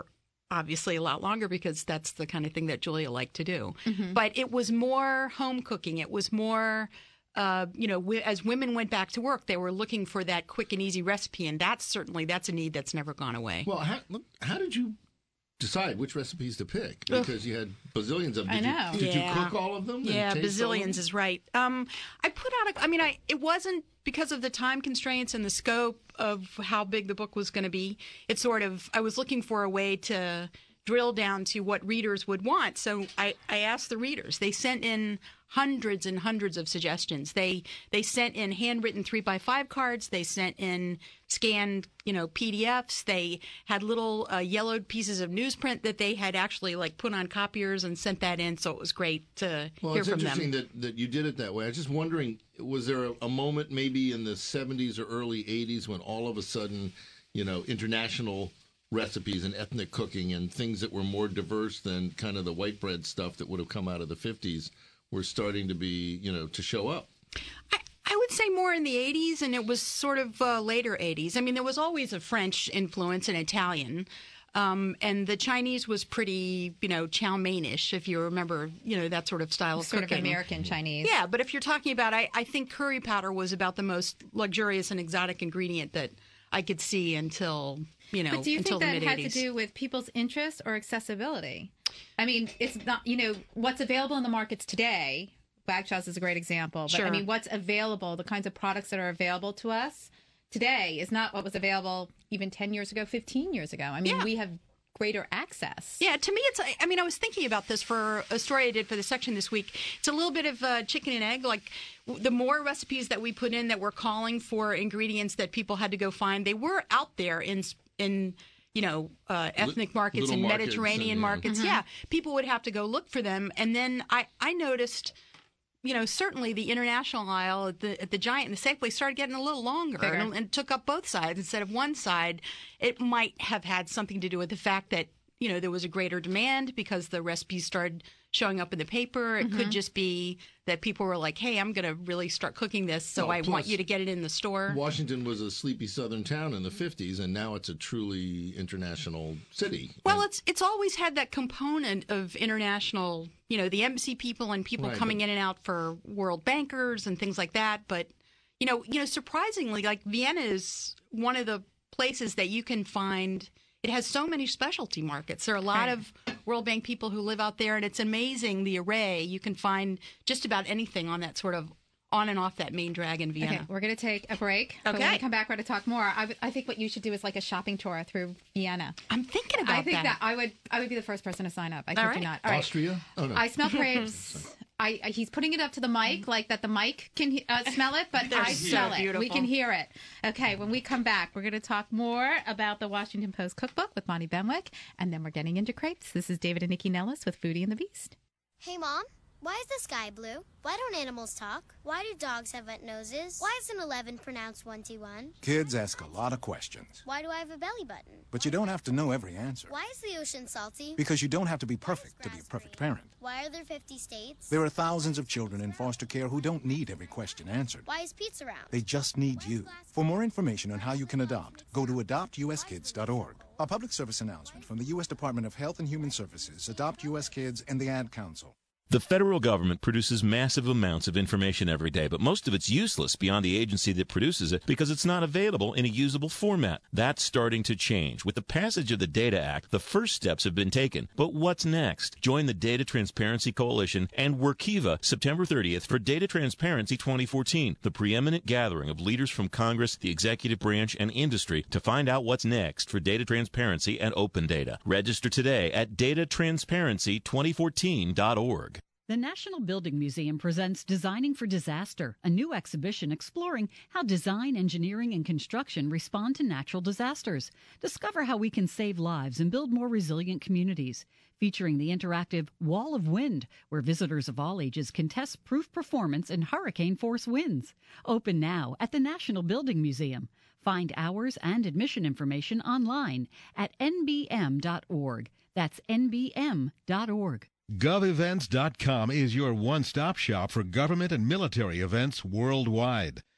Speaker 14: obviously a lot longer because that's the kind of thing that Julia liked to do.
Speaker 3: Mm-hmm.
Speaker 14: But it was more home cooking. It was more, uh, you know, w- as women went back to work, they were looking for that quick and easy recipe. And that's certainly, that's a need that's never gone away.
Speaker 1: Well, how, look, how did you decide which recipes to pick? Because you had bazillions of them.
Speaker 3: I
Speaker 1: Did,
Speaker 3: know.
Speaker 1: you, did
Speaker 14: Yeah.
Speaker 1: you cook all of them? and
Speaker 14: Yeah,
Speaker 1: taste all of
Speaker 14: bazillions
Speaker 1: them?
Speaker 14: is right. Um, I put out, a, I mean, I it wasn't because of the time constraints and the scope of how big the book was going to be. It's sort of, I was looking for a way to drill down to what readers would want. So I, I asked the readers. They sent in hundreds and hundreds of suggestions. They they sent in handwritten three by five cards. They sent in scanned, you know, P D Fs. They had little uh, yellowed pieces of newsprint that they had actually like put on copiers and sent that in. So it was great to
Speaker 1: Well,
Speaker 14: hear
Speaker 1: it's
Speaker 14: from
Speaker 1: interesting
Speaker 14: them.
Speaker 1: that, that you did it that way. I was just wondering, was there a, a moment maybe in the seventies or early eighties when all of a sudden, you know, international recipes and ethnic cooking and things that were more diverse than kind of the white bread stuff that would have come out of the fifties were starting to be, you know, to show up?
Speaker 14: I, I would say more in the eighties, and it was sort of uh, later eighties. I mean, there was always a French influence and Italian. Um, and the Chinese was pretty, you know, chow mein-ish, if you remember, you know, that sort of style of
Speaker 3: Sort of
Speaker 14: cooking.
Speaker 3: American Chinese.
Speaker 14: Yeah, but if you're talking about, I, I think curry powder was about the most luxurious and exotic ingredient that I could see until, you know,
Speaker 3: But do you
Speaker 14: until
Speaker 3: think
Speaker 14: the
Speaker 3: that
Speaker 14: mid-eighties.
Speaker 3: had to do with people's interest or accessibility? I mean, it's not, you know, what's available in the markets today. Wagshaw's is a great example. But
Speaker 14: Sure.
Speaker 3: I mean, what's available, the kinds of products that are available to us today is not what was available even ten years ago, fifteen years ago. I mean,
Speaker 14: Yeah.
Speaker 3: we have greater access.
Speaker 14: Yeah, to me, it's, I mean, I was thinking about this for a story I did for the section this week. It's a little bit of uh, chicken and egg. Like, w- the more recipes that we put in that were calling for ingredients that people had to go find, they were out there in, in you know, uh, ethnic markets
Speaker 1: little
Speaker 14: and
Speaker 1: markets
Speaker 14: Mediterranean
Speaker 1: and, yeah.
Speaker 14: markets. Yeah, people would have to go look for them. And then I, I noticed, you know, certainly the international aisle at the, at the Giant and the Safeway started getting a little longer
Speaker 3: Bigger.
Speaker 14: and, and took up both sides instead of one side. It might have had something to do with the fact that, you know, there was a greater demand because the recipes started showing up in the paper. It
Speaker 3: Mm-hmm.
Speaker 14: could just be that people were like, hey, I'm going to really start cooking this, so
Speaker 1: Well,
Speaker 14: I
Speaker 1: plus,
Speaker 14: want you to get it in the store.
Speaker 1: Washington was a sleepy southern town in the fifties, and now it's a truly international city.
Speaker 14: Well, it's it's always had that component of international, you know, the embassy people and people
Speaker 1: Right,
Speaker 14: coming
Speaker 1: but-
Speaker 14: in and out for world bankers and things like that. But, you know, you know, surprisingly, like Vienna is one of the places that you can find. It has so many specialty markets. There are a lot
Speaker 3: Right.
Speaker 14: of World Bank people who live out there, and it's amazing the array. You can find just about anything on that sort of on and off that main drag in Vienna.
Speaker 3: Okay, we're going to take a break. But when
Speaker 14: Okay.
Speaker 3: we come back, we're going to talk more. I, w- I think what you should do is like a shopping tour through Vienna.
Speaker 14: I'm thinking about
Speaker 3: I think
Speaker 14: that.
Speaker 3: that. I would I would be the first person to sign up. I
Speaker 14: All
Speaker 3: kid
Speaker 14: right.
Speaker 3: you not. All right.
Speaker 1: Austria? Oh, no.
Speaker 3: I smell grapes. I, I he's putting it up to the mic like that the mic can he- uh, smell it, but
Speaker 14: They're
Speaker 3: I
Speaker 14: so
Speaker 3: smell it. We
Speaker 14: beautiful.
Speaker 3: can hear it. Okay, when we come back, we're going to talk more about the Washington Post cookbook with Bonnie Benwick, and then we're getting into crepes. This is David and Nikki Nellis with Foodie and the Beast.
Speaker 15: Hey, Mom, why is the sky blue? Why don't animals talk? Why do dogs have wet noses? Why is an eleven pronounced one-T-one?
Speaker 16: Kids ask a lot of questions,
Speaker 15: Why do I have a belly button?
Speaker 16: but you don't have to know every answer.
Speaker 15: Why is the ocean salty?
Speaker 16: Because you don't have to be perfect to be a perfect parent.
Speaker 15: Why are there fifty states?
Speaker 16: There are thousands of children in foster care who don't need every question answered.
Speaker 15: Why is pizza round?
Speaker 16: They just need you. For more information on how you can adopt, go to adopt u s kids dot org. A public service announcement from the U S Department of Health and Human Services, Adopt U S Kids, and the Ad Council.
Speaker 17: The federal government produces massive amounts of information every day, but most of it's useless beyond the agency that produces it because it's not available in a usable format. That's starting to change. With the passage of the Data Act, the first steps have been taken. But what's next? Join the Data Transparency Coalition and Workiva September thirtieth for Data Transparency twenty fourteen, the preeminent gathering of leaders from Congress, the executive branch, and industry to find out what's next for data transparency and open data. Register today at data transparency twenty fourteen dot org.
Speaker 18: The National Building Museum presents Designing for Disaster, a new exhibition exploring how design, engineering, and construction respond to natural disasters. Discover how we can save lives and build more resilient communities. Featuring the interactive Wall of Wind, where visitors of all ages can test proof performance in hurricane-force winds. Open now at the National Building Museum. Find hours and admission information online at n b m dot org. That's n b m dot org.
Speaker 11: gov events dot com is your one-stop shop for government and military events worldwide.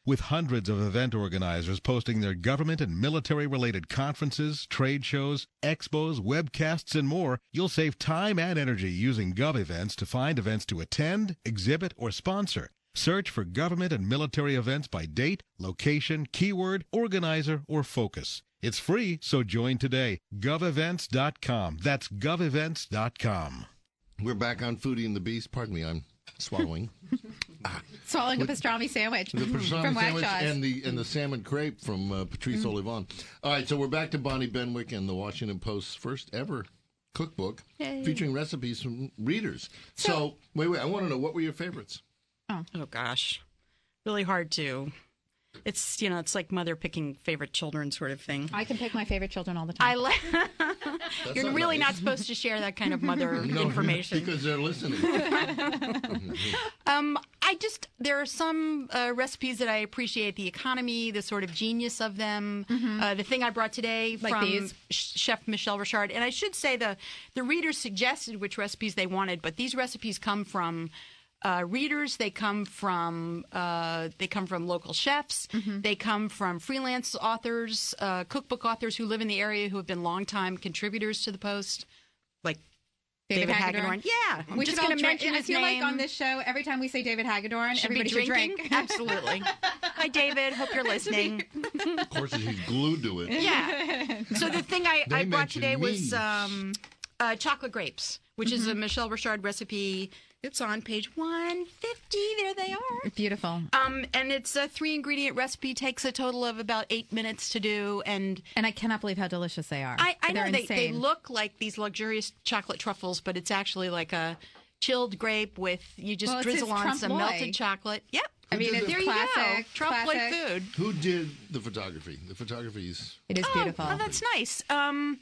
Speaker 11: With hundreds of event organizers posting their government and military-related conferences, trade shows, expos, webcasts, and more, you'll save time and energy using GovEvents to find events to attend, exhibit, or sponsor. Search for government and military events by date, location, keyword, organizer, or focus. It's free, so join today. gov events dot com. That's gov events dot com.
Speaker 1: We're back on Foodie and the Beast. Pardon me, I'm swallowing. ah.
Speaker 3: Swallowing a pastrami sandwich
Speaker 1: The pastrami
Speaker 3: from
Speaker 1: sandwich
Speaker 3: Wagshaw's.
Speaker 1: and the and the salmon crepe from uh, Patrice
Speaker 3: Mm.
Speaker 1: Olivon. All right, so we're back to Bonnie Benwick and the Washington Post's first ever cookbook
Speaker 14: Yay.
Speaker 1: featuring recipes from readers. So, so, wait, wait, I want to know, what were your favorites?
Speaker 14: Oh. oh, gosh. Really hard to... It's, you know, it's like mother picking favorite children sort of thing.
Speaker 3: I can pick my favorite children all the time.
Speaker 14: I le- You're
Speaker 1: not
Speaker 14: really
Speaker 1: nice.
Speaker 14: not supposed to share that kind of mother
Speaker 1: No,
Speaker 14: information.
Speaker 1: because they're listening.
Speaker 14: um, I just, there are some uh, recipes that I appreciate the economy, the sort of genius of them.
Speaker 3: Mhm.
Speaker 14: Uh, the thing I brought today
Speaker 3: Like
Speaker 14: from
Speaker 3: these?
Speaker 14: Chef Michelle Richard. And I should say the, the readers suggested which recipes they wanted, but these recipes come from Uh, readers. They come from uh, they come from local chefs.
Speaker 3: Mm-hmm.
Speaker 14: They come from freelance authors, uh, cookbook authors who live in the area who have been longtime contributors to the Post, like
Speaker 3: David,
Speaker 14: David
Speaker 3: Hagedorn.
Speaker 14: Hagedorn. Yeah, I'm
Speaker 3: we
Speaker 14: just
Speaker 3: should all
Speaker 14: going to
Speaker 3: drink.
Speaker 14: mention
Speaker 3: I
Speaker 14: his
Speaker 3: feel
Speaker 14: name.
Speaker 3: like on this show, every time we say David Hagedorn,
Speaker 14: Should
Speaker 3: everybody
Speaker 14: be
Speaker 3: should
Speaker 14: drinking.
Speaker 3: drink.
Speaker 14: Absolutely. Hi, David. Hope you're listening.
Speaker 1: Of course, he's glued to it.
Speaker 14: Yeah. So the thing I,
Speaker 1: They
Speaker 14: I brought
Speaker 1: mentioned
Speaker 14: today
Speaker 1: me.
Speaker 14: was um, uh, chocolate grapes, which is a
Speaker 3: Mm-hmm.
Speaker 14: Michelle Richard recipe. It's on page one fifty. There they are.
Speaker 3: Beautiful.
Speaker 14: Um, and it's a three-ingredient recipe. Takes a total of about eight minutes to do. And
Speaker 3: and I cannot believe how delicious they are.
Speaker 14: I, I know
Speaker 3: They're
Speaker 14: they, they
Speaker 3: insane.
Speaker 14: look like these luxurious chocolate truffles, but it's actually like a chilled grape with, you just
Speaker 3: Well, it's
Speaker 14: drizzle
Speaker 3: his
Speaker 14: on
Speaker 3: trompe
Speaker 14: some
Speaker 3: l'oeil.
Speaker 14: melted chocolate. Yep.
Speaker 3: I mean,
Speaker 1: did
Speaker 3: it's
Speaker 1: the-
Speaker 14: There you go.
Speaker 3: classic.
Speaker 14: Trompe l'oeil
Speaker 3: classic.
Speaker 14: food.
Speaker 1: Who did the photography? The photography's...
Speaker 3: It is
Speaker 14: Oh,
Speaker 3: beautiful.
Speaker 14: Oh, that's nice. Um,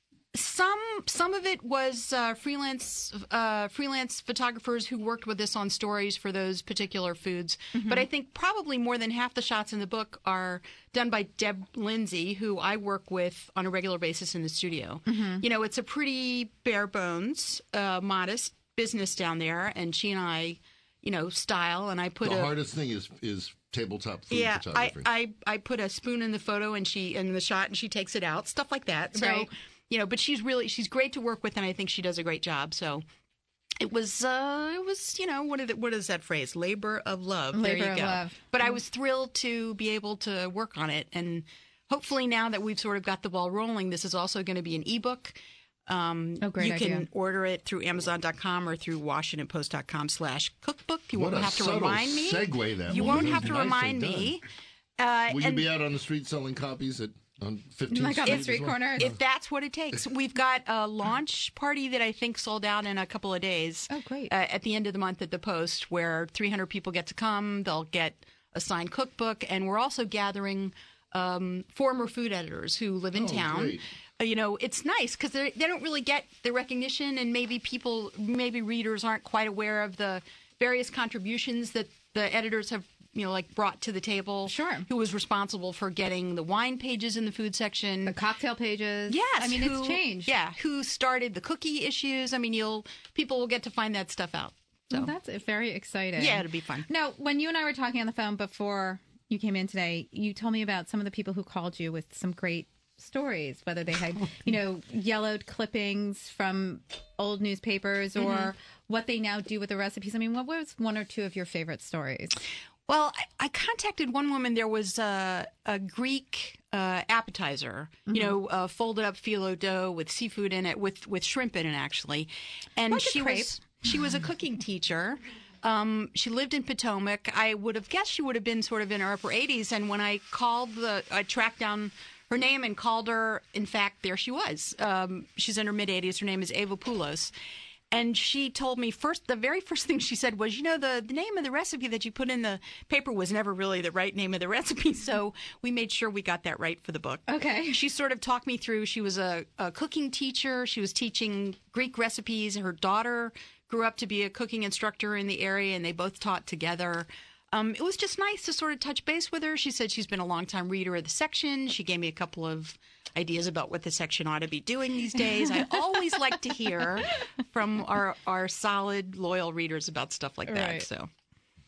Speaker 14: some some of it was uh, freelance uh, freelance photographers who worked with us on stories for those particular foods.
Speaker 3: Mm-hmm.
Speaker 14: But I think probably more than half the shots in the book are done by Deb Lindsay, who I work with on a regular basis in the studio.
Speaker 3: Mhm.
Speaker 14: You know, it's a pretty bare bones, uh, modest business down there, and she and I, you know, style. And I put
Speaker 1: the
Speaker 14: a
Speaker 1: hardest thing is is tabletop food
Speaker 14: yeah, I,
Speaker 1: photography.
Speaker 14: I I put a spoon in the photo and she in the shot and she takes it out, stuff like that. So,
Speaker 3: Right.
Speaker 14: you know, but she's really she's great to work with, and I think she does a great job. So, it was uh, it was you know what is it, what is that phrase? Labor of love. there
Speaker 3: Labor
Speaker 14: you
Speaker 3: of
Speaker 14: go.
Speaker 3: love.
Speaker 14: But I was thrilled to be able to work on it, and hopefully now that we've sort of got the ball rolling, this is also going to be an ebook. Um,
Speaker 3: Oh, great
Speaker 14: you can
Speaker 3: idea.
Speaker 14: order it through Amazon dot com or through Washington Post dot com slash cookbook. You
Speaker 1: What
Speaker 14: won't
Speaker 1: a
Speaker 14: have to
Speaker 1: subtle
Speaker 14: remind me.
Speaker 1: segue that
Speaker 14: you
Speaker 1: was.
Speaker 14: won't
Speaker 1: It
Speaker 14: have
Speaker 1: was
Speaker 14: to
Speaker 1: nicely
Speaker 14: remind
Speaker 1: done.
Speaker 14: me. Uh,
Speaker 1: Will you
Speaker 14: and
Speaker 1: be out on the street selling copies at on fifteenth
Speaker 3: Like on
Speaker 1: Street
Speaker 3: the street
Speaker 1: as well?
Speaker 3: corner?
Speaker 14: if that's what it takes, we've got a launch party that I think sold out in a couple of days.
Speaker 3: Oh, great.
Speaker 14: Uh, at the end of the month at the Post, where three hundred people get to come. They'll get a signed cookbook, and we're also gathering um, former food editors who live in
Speaker 1: Oh,
Speaker 14: town.
Speaker 1: great.
Speaker 14: Uh, You know, it's nice because they don't really get the recognition, and maybe people, maybe readers aren't quite aware of the various contributions that the editors have, you know, like brought to the table.
Speaker 3: Sure.
Speaker 14: Who was responsible for getting the wine pages in the food section?
Speaker 3: The cocktail pages.
Speaker 14: Yes,
Speaker 3: I mean,
Speaker 14: who-
Speaker 3: it's changed.
Speaker 14: Yeah, who started the cookie issues? I mean, you'll people will get to find that stuff out. So
Speaker 3: Well, that's very exciting.
Speaker 14: yeah, it'll be fun.
Speaker 3: Now, when you and I were talking on the phone before you came in today, you told me about some of the people who called you with some great stories, whether they had, you know, yellowed clippings from old newspapers or
Speaker 14: Mhm.
Speaker 3: what they now do with the recipes. I mean, what was one or two of your favorite stories?
Speaker 14: Well, I, I contacted one woman. There was a, a Greek uh, appetizer, you
Speaker 3: Mhm.
Speaker 14: know, uh, folded up phyllo dough with seafood in it, with with shrimp in it, actually. And
Speaker 3: Like a
Speaker 14: she
Speaker 3: crepe.
Speaker 14: was she was a cooking teacher. Um, she lived in Potomac. I would have guessed she would have been sort of in her upper eighties. And when I called the, I tracked down her name and called her. In fact, there she was. Um, she's in her mid eighties. Her name is Eva Poulos. And she told me first, the very first thing she said was, you know, the, the name of the recipe that you put in the paper was never really the right name of the recipe. So we made sure we got that right for the book.
Speaker 3: Okay.
Speaker 14: She sort of talked me through. She was a, a cooking teacher. She was teaching Greek recipes. Her daughter grew up to be a cooking instructor in the area, and they both taught together. Um, it was just nice to sort of touch base with her. She said she's been a longtime reader of the section. She gave me a couple of ideas about what the section ought to be doing these days. I always like to hear from our, our solid, loyal readers about stuff like that.
Speaker 3: Right.
Speaker 14: So,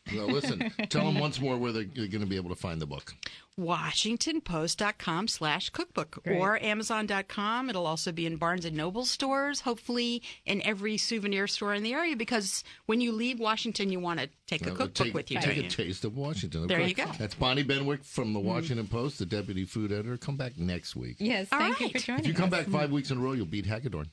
Speaker 1: Well, listen, tell them once more where they're going to be able to find the book.
Speaker 14: WashingtonPost.com slash cookbook
Speaker 3: Great.
Speaker 14: or Amazon dot com. It'll also be in Barnes and Noble stores, hopefully in every souvenir store in the area, because when you leave Washington, you want to take a
Speaker 1: Well,
Speaker 14: cookbook
Speaker 1: take,
Speaker 14: with you.
Speaker 1: Take
Speaker 14: don't
Speaker 1: a
Speaker 14: you?
Speaker 1: taste of Washington. Of
Speaker 14: There
Speaker 1: course.
Speaker 14: you go.
Speaker 1: That's Bonnie Benwick from the Washington Post, the deputy food editor. Come back next week.
Speaker 3: Yes,
Speaker 14: All
Speaker 3: thank you
Speaker 14: right.
Speaker 3: for joining
Speaker 1: If you come
Speaker 3: us.
Speaker 1: back five weeks in a row, you'll beat Hagedorn.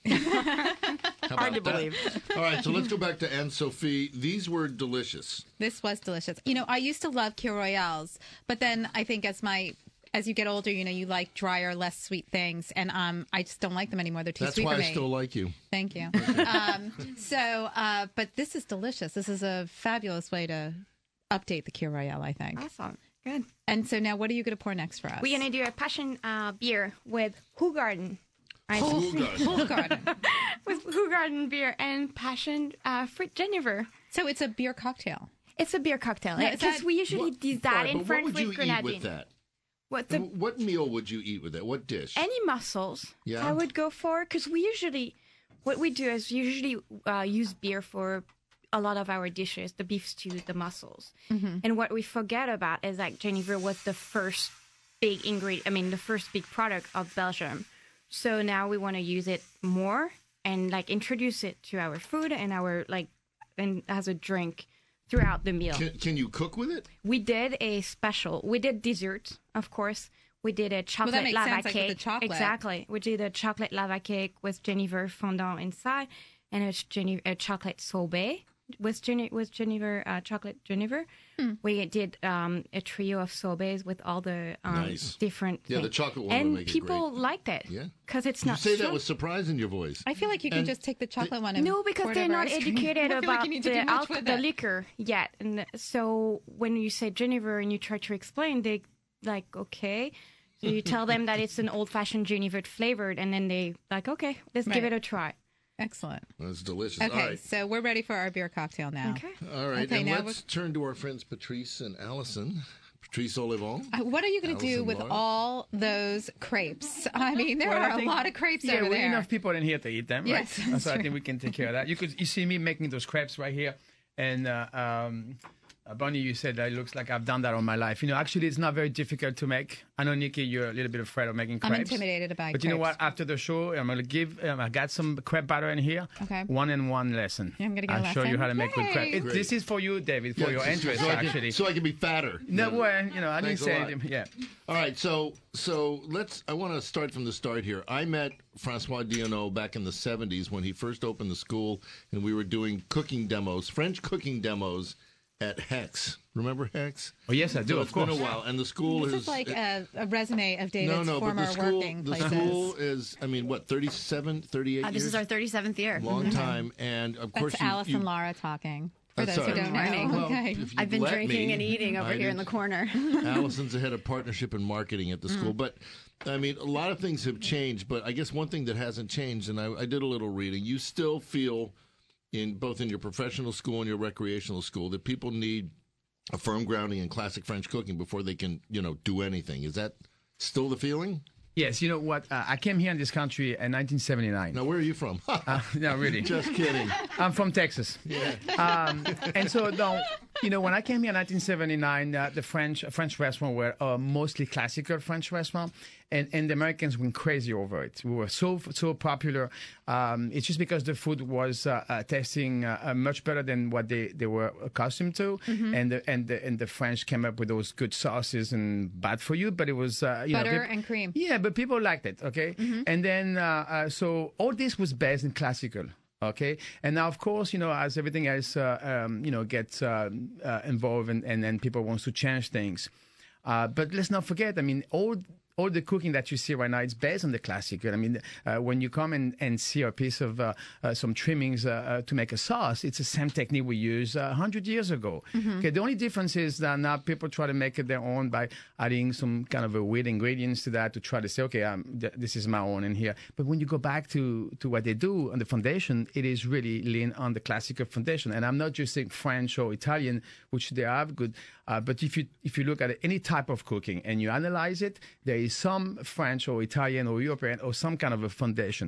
Speaker 1: How
Speaker 14: Hard to
Speaker 1: about that?
Speaker 14: believe.
Speaker 1: All right, so let's go back to Anne-Sophie. These were delicious.
Speaker 3: This was delicious. You know, I used to love Kir Royales, but then I think as my as you get older, you know, you like drier, less sweet things, and um, I just don't like them anymore. They're too
Speaker 1: That's
Speaker 3: sweet
Speaker 1: why
Speaker 3: for
Speaker 1: I
Speaker 3: me.
Speaker 1: still like you.
Speaker 3: Thank you. um, so, uh, but this is delicious. This is a fabulous way to update the Kir Royale, I think.
Speaker 5: Awesome. Good.
Speaker 3: And so now, what are you going to pour next for us?
Speaker 5: We're going to do a passion uh, beer with Hoegaarden. Right?
Speaker 3: Hoegaarden.
Speaker 5: With Hoegaarden beer and passion uh, fruit Genever.
Speaker 3: So it's a beer cocktail.
Speaker 5: It's a beer cocktail.
Speaker 3: Now, is
Speaker 5: Because
Speaker 3: that-
Speaker 5: we usually
Speaker 1: What-
Speaker 5: do
Speaker 1: all
Speaker 5: that
Speaker 1: right,
Speaker 5: in
Speaker 1: but
Speaker 5: French
Speaker 1: what would you
Speaker 5: with
Speaker 1: eat
Speaker 5: grenadine.
Speaker 1: with that?
Speaker 5: What the
Speaker 1: What meal would you eat with that? What dish?
Speaker 5: any mussels
Speaker 1: Yeah.
Speaker 5: I would go for, because we usually, what we do is we usually uh, use beer for a lot of our dishes, the beef stew, the mussels.
Speaker 3: Mm-hmm.
Speaker 5: And what we forget about is that Genever was the first big ingredient, I mean, the first big product of Belgium. So now we want to use it more and like introduce it to our food and our like, and as a drink throughout the meal.
Speaker 1: Can, can you cook with it?
Speaker 5: We did a special. We did dessert, of course. We did a chocolate
Speaker 3: makes
Speaker 5: lava
Speaker 3: sense, like with
Speaker 5: cake.
Speaker 3: the chocolate.
Speaker 5: Exactly. We did a chocolate lava cake with Genever fondant inside, and a, Gene- a chocolate sorbet with Gene- with Genever uh, chocolate Genever.
Speaker 3: Hmm.
Speaker 5: We did um, a trio of sorbets with all the um,
Speaker 1: Nice.
Speaker 5: different.
Speaker 1: Yeah, the
Speaker 5: things.
Speaker 1: chocolate one would
Speaker 5: and
Speaker 1: make it
Speaker 5: people
Speaker 1: great.
Speaker 5: liked it.
Speaker 1: Yeah.
Speaker 5: because it's
Speaker 1: You
Speaker 5: not.
Speaker 1: say that
Speaker 5: strong.
Speaker 1: with surprise in your voice.
Speaker 3: I feel like you can
Speaker 1: And
Speaker 3: just take the chocolate one and
Speaker 5: No, because
Speaker 3: pour it
Speaker 5: they're
Speaker 3: over
Speaker 5: not
Speaker 3: ice cream.
Speaker 5: educated
Speaker 3: I feel like
Speaker 5: about
Speaker 3: you need to
Speaker 5: the,
Speaker 3: do much
Speaker 5: alc-
Speaker 3: with
Speaker 5: the
Speaker 3: it.
Speaker 5: liquor yet. And so when you say Genever and you try to explain, they like, okay. So you tell them that it's an old-fashioned Genever flavored, and then they like, okay, let's give
Speaker 3: Right.
Speaker 5: it a try.
Speaker 3: Excellent.
Speaker 1: That's delicious.
Speaker 3: Okay,
Speaker 1: All right.
Speaker 3: so we're ready for our beer cocktail now.
Speaker 5: Okay.
Speaker 1: All right,
Speaker 3: Okay,
Speaker 1: and
Speaker 3: now
Speaker 1: let's turn to our friends Patrice and Allison. Patrice Olivon.
Speaker 3: Uh, What are you going to do
Speaker 1: Allison
Speaker 3: with
Speaker 1: Laura?
Speaker 3: all those crepes? I mean, there
Speaker 4: Well, I
Speaker 3: are a
Speaker 4: think-
Speaker 3: lot of crepes
Speaker 4: yeah,
Speaker 3: over
Speaker 4: we
Speaker 3: there.
Speaker 4: enough people in here to eat them, right?
Speaker 3: Yes, that's
Speaker 4: so I
Speaker 3: true.
Speaker 4: think we can take care of that. You could you see me making those crepes right here, and uh, um, uh, Bonnie, you said that it looks like I've done that all my life. You know, actually, it's not very difficult to make. I know, Nikki, you're a little bit afraid of making
Speaker 3: I'm
Speaker 4: crepes.
Speaker 3: intimidated about
Speaker 4: But you know
Speaker 3: crepes.
Speaker 4: what? After the show, I'm gonna give. Um, I got some crepe batter in here.
Speaker 3: Okay.
Speaker 4: One and one lesson.
Speaker 3: Yeah, I'm gonna get a
Speaker 4: I'll show you
Speaker 3: lesson.
Speaker 4: how to make good
Speaker 3: Yay.
Speaker 4: crepes. It-
Speaker 1: Great.
Speaker 4: This is for you, David, for
Speaker 1: Yeah,
Speaker 4: your
Speaker 1: so-
Speaker 4: interest,
Speaker 1: so I can-
Speaker 4: actually.
Speaker 1: so I can be fatter.
Speaker 4: No, well, you know, I didn't
Speaker 1: Thanks a
Speaker 4: say
Speaker 1: lot.
Speaker 4: anything. Yeah.
Speaker 1: All right, so so let's. I want to start from the start here. I met Francois Dionneau back in the seventies when he first opened the school, and we were doing cooking demos, French cooking demos at Hex. Remember Hex?
Speaker 4: Oh yes, I do.
Speaker 1: So
Speaker 4: of
Speaker 1: it's
Speaker 4: course.
Speaker 1: been a while, and the school
Speaker 3: This
Speaker 1: is
Speaker 3: is like a, a resume of
Speaker 1: no,
Speaker 3: David's
Speaker 1: no, but
Speaker 3: former
Speaker 1: the school,
Speaker 3: working
Speaker 1: the
Speaker 3: places.
Speaker 1: school is. I mean, what thirty-seven, thirty-eight
Speaker 2: Uh, this
Speaker 1: years?
Speaker 2: is our thirty-seventh year.
Speaker 1: long
Speaker 2: Mhm.
Speaker 1: time, and of
Speaker 3: That's
Speaker 1: course you,
Speaker 3: Alice
Speaker 1: you,
Speaker 3: and Laura talking. For
Speaker 1: Uh,
Speaker 3: those
Speaker 1: sorry.
Speaker 3: who don't
Speaker 2: Good morning.
Speaker 3: know.
Speaker 1: Well,
Speaker 3: Okay.
Speaker 1: if you'd
Speaker 2: I've been
Speaker 1: let
Speaker 2: drinking
Speaker 1: me,
Speaker 2: and eating over
Speaker 1: I
Speaker 2: here in
Speaker 1: did-
Speaker 2: the corner.
Speaker 1: Allison's the head of partnership and marketing at the school. But, I mean, a lot of things have changed. But I guess one thing that hasn't changed, and I, I did a little reading, you still feel, in both in your professional school and your recreational school, that people need a firm grounding in classic French cooking before they can, you know, do anything. Is that still the feeling?
Speaker 4: Yes, you know what? Uh, I came here in this country in nineteen seventy-nine.
Speaker 1: Now, where are you from?
Speaker 4: Uh, no, really.
Speaker 1: Just kidding.
Speaker 4: I'm from Texas.
Speaker 1: Yeah.
Speaker 4: Um, and so, no, you know, when I came here in nineteen seventy-nine, uh, the French French restaurants were uh, mostly classical French restaurants, and, and the Americans went crazy over it. We were so so popular. Um, it's just because the food was uh, uh, tasting uh, uh, much better than what they, they were accustomed to,
Speaker 3: Mhm.
Speaker 4: and the, and the and the French came up with those good sauces and bad for you, but it was uh, you
Speaker 3: Butter
Speaker 4: know, peop-
Speaker 3: and cream.
Speaker 4: Yeah, but people liked it. Okay, and then uh, uh, so all this was based in classical. Okay, and now of course, you know, as everything else, uh, um, you know, gets uh, uh, involved, and, and then people wants to change things. Uh, but let's not forget, I mean, all all the cooking that you see right now is based on the classical. I mean, uh, when you come and, and see a piece of uh, uh, some trimmings uh, uh, to make a sauce, it's the same technique we used uh, one hundred years ago.
Speaker 3: Mhm.
Speaker 4: Okay, the only difference is that now people try to make it their own by adding some kind of a weird ingredients to that to try to say, okay, um, th- this is my own in here. But when you go back to, to what they do on the foundation, it is really lean on the classical foundation. And I'm not just saying French or Italian, which they have good, uh, but if you if you look at any type of cooking and you analyze it, there is some French or Italian or European or some kind of a foundation.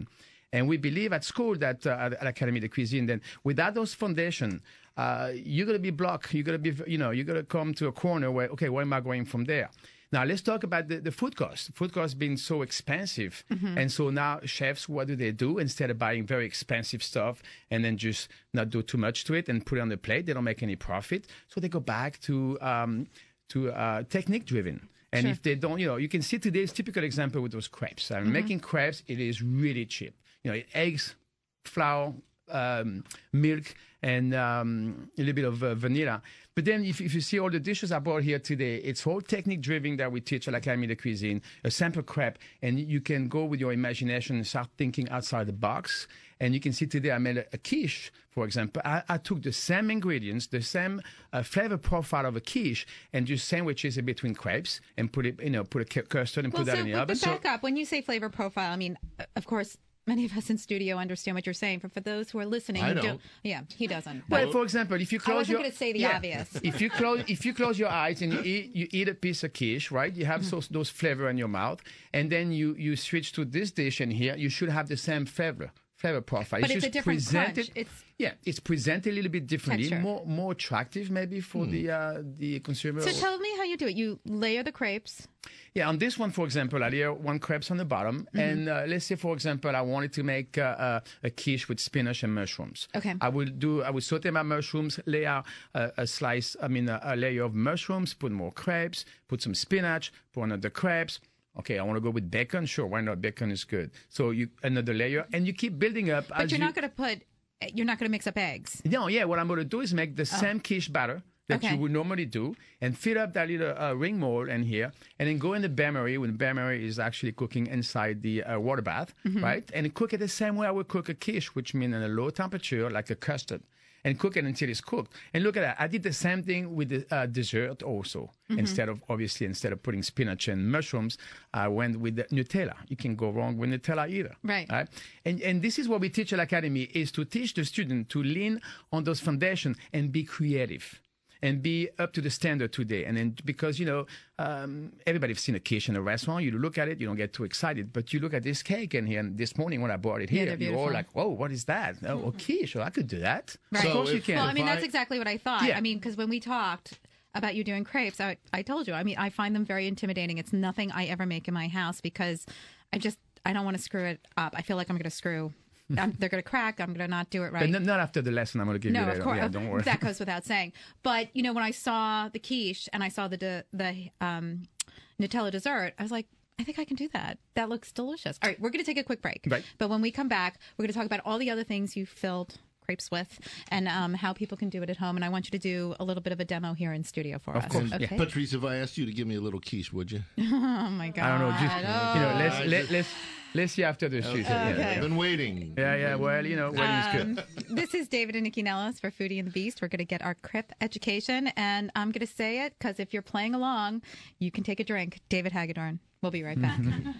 Speaker 4: And we believe at school that uh, at Académie de Cuisine, then without those foundation, uh, you're going to be blocked. You're going to be, you know, you're going to come to a corner where, okay, where am I going from there? Now, let's talk about the, the food cost. Food cost being so expensive. Mm-hmm. And so now chefs, what do they do? Instead of buying very expensive stuff and then just not do too much to it and put it on the plate, they don't make any profit. So they go back to um, to uh, technique-driven. And sure. if they don't, you know, you can see today's typical example with those crepes. I mean, mm-hmm. Making crepes, it is really cheap. You know, eggs, flour, um, milk, and um, a little bit of uh, vanilla. But then if, if you see all the dishes I brought here today, it's all technique-driven that we teach at l'Académie de Cuisine, a simple crepe, and you can go with your imagination and start thinking outside the box. And you can see today I made a, a quiche, for example. I, I took the same ingredients, the same uh, flavor profile of a quiche, and just sandwiches it between crepes and put it, you know, put a custard and
Speaker 3: well,
Speaker 4: put that
Speaker 3: so,
Speaker 4: in the
Speaker 3: but,
Speaker 4: oven.
Speaker 3: But back so, up. When you say flavor profile, I mean, of course, many of us in studio understand what you're saying, but for those who are listening,
Speaker 1: I
Speaker 3: who
Speaker 1: don't.
Speaker 3: don't, yeah, he doesn't.
Speaker 4: Well, well, for example, if you close
Speaker 3: I wasn't
Speaker 4: your,
Speaker 3: going to say the
Speaker 4: yeah,
Speaker 3: obvious.
Speaker 4: if you close, if you close your eyes and you eat, you eat a piece of quiche, right? You have mm-hmm. those those flavor in your mouth, and then you you switch to this dish in here. You should have the same flavor. Flavor profile.
Speaker 3: But
Speaker 4: it's,
Speaker 3: it's
Speaker 4: just
Speaker 3: a different
Speaker 4: presented,
Speaker 3: crunch. It's
Speaker 4: yeah, it's presented a little bit differently,
Speaker 3: texture.
Speaker 4: more more attractive maybe for mm. the uh, the consumer.
Speaker 3: So tell me how you do it. You layer the crepes.
Speaker 4: Yeah, on this one, for example, I layer one crepes on the bottom, mm-hmm. and uh, let's say, for example, I wanted to make uh, uh, a quiche with spinach and mushrooms.
Speaker 3: Okay.
Speaker 4: I will do. I will saute my mushrooms, layer a, a slice. I mean, a, a layer of mushrooms. Put more crepes. Put some spinach. Put another crepes. Okay, I want to go with bacon. Sure, why not? Bacon is good. So you another layer, and you keep building up.
Speaker 3: But
Speaker 4: as
Speaker 3: you're
Speaker 4: you,
Speaker 3: not going to put. You're not going to mix up eggs.
Speaker 4: No, yeah. What I'm going to do is make the oh. same quiche batter that
Speaker 3: okay.
Speaker 4: you would normally do, and fill up that little uh, ring mold in here, and then go in the bain-marie when the bain-marie is actually cooking inside the uh, water bath, mm-hmm. right? And cook it the same way I would cook a quiche, which means at a low temperature, like a custard. And cook it until it's cooked. And look at that. I did the same thing with the uh, dessert also. Mm-hmm. Instead of, obviously, instead of putting spinach and mushrooms, I went with the Nutella. You can go wrong with Nutella either.
Speaker 3: Right.
Speaker 4: right? And and this is what we teach at l'Académie, is to teach the student to lean on those foundations and be creative. And be up to the standard today. And then, because, you know, um, everybody's seen a quiche in a restaurant. You look at it, you don't get too excited. But you look at this cake in here, and this morning when I brought it
Speaker 3: yeah,
Speaker 4: here, you're all like, whoa, what is that? Oh, a quiche. Oh, I could do that.
Speaker 3: Right.
Speaker 4: Of course
Speaker 1: So
Speaker 4: you
Speaker 1: if-
Speaker 4: can.
Speaker 3: Well, I mean,
Speaker 1: I-
Speaker 3: that's exactly what I thought.
Speaker 4: Yeah.
Speaker 3: I mean, because when we talked about you doing crepes, I, I told you, I mean, I find them very intimidating. It's nothing I ever make in my house because I just, I don't want to screw it up. I feel like I'm going to screw I'm, they're going to crack. I'm going to not do it right.
Speaker 4: But not after the lesson I'm going to give
Speaker 3: no,
Speaker 4: you later.
Speaker 3: of course.
Speaker 4: Yeah, don't worry.
Speaker 3: That goes without saying. But, you know, when I saw the quiche and I saw the de, the um, Nutella dessert, I was like, I think I can do that. That looks delicious. All right, we're going to take a quick break.
Speaker 4: Right.
Speaker 3: But when we come back, we're going to talk about all the other things you filled crepes with and um, how people can do it at home. And I want you to do a little bit of a demo here in studio for
Speaker 4: Of
Speaker 3: us.
Speaker 4: course.
Speaker 3: Okay.
Speaker 4: Yeah.
Speaker 1: Patrice, if I asked you to give me a little quiche, would you?
Speaker 3: Oh, my God.
Speaker 4: I don't know. Just,
Speaker 3: Oh.
Speaker 4: you know, let's,
Speaker 1: I
Speaker 4: let,
Speaker 1: just-
Speaker 4: let's, let's see after the shoot.
Speaker 1: Okay.
Speaker 4: Yeah,
Speaker 1: I've
Speaker 4: yeah.
Speaker 1: been waiting.
Speaker 4: Yeah, yeah. Well, you know, waiting
Speaker 3: Um,
Speaker 4: is good.
Speaker 3: This is David and Nikki Nellis for Foodie and the Beast. We're going to get our crepe education, and I'm going to say it because if you're playing along, you can take a drink. David Hagedorn. We'll be right back.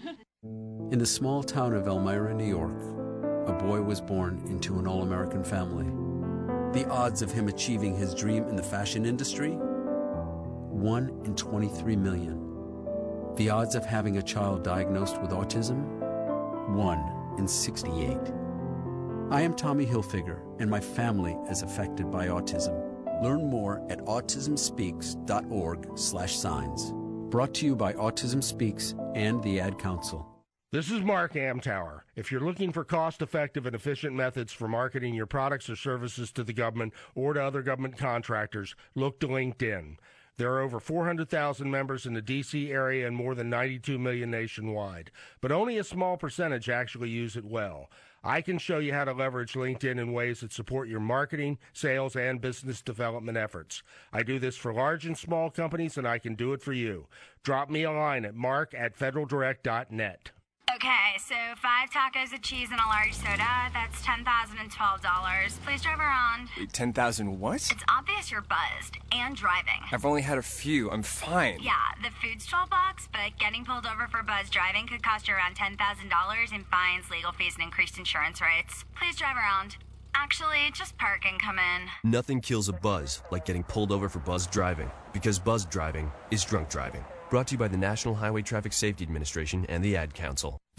Speaker 19: In the small town of Elmira, New York, a boy was born into an all-American family. The odds of him achieving his dream in the fashion industry? one in twenty-three million. The odds of having a child diagnosed with autism? one in sixty-eight. I am Tommy Hilfiger, and my family is affected by autism. Learn more at autism speaks dot org slash signs. Brought to you by Autism Speaks and the Ad Council.
Speaker 13: This is Mark Amtower. If you're looking for cost-effective and efficient methods for marketing your products or services to the government or to other government contractors, look to LinkedIn. There are over four hundred thousand members in the D C area and more than ninety-two million nationwide, but only a small percentage actually use it well. I can show you how to leverage LinkedIn in ways that support your marketing, sales, and business development efforts. I do this for large and small companies, and I can do it for you. Drop me a line at mark at federal direct dot net.
Speaker 20: Okay, so five tacos of cheese and a large soda, that's ten thousand twelve dollars. Please drive around.
Speaker 21: Wait, ten thousand what?
Speaker 20: It's obvious you're buzzed and driving.
Speaker 21: I've only had a few. I'm fine.
Speaker 20: Yeah, the food's twelve bucks, but getting pulled over for buzz driving could cost you around ten thousand dollars in fines, legal fees, and increased insurance rates. Please drive around. Actually, just park and come in.
Speaker 22: Nothing kills a buzz like getting pulled over for buzz driving, because buzz driving is drunk driving. Brought to you by the National Highway Traffic Safety Administration and the Ad Council.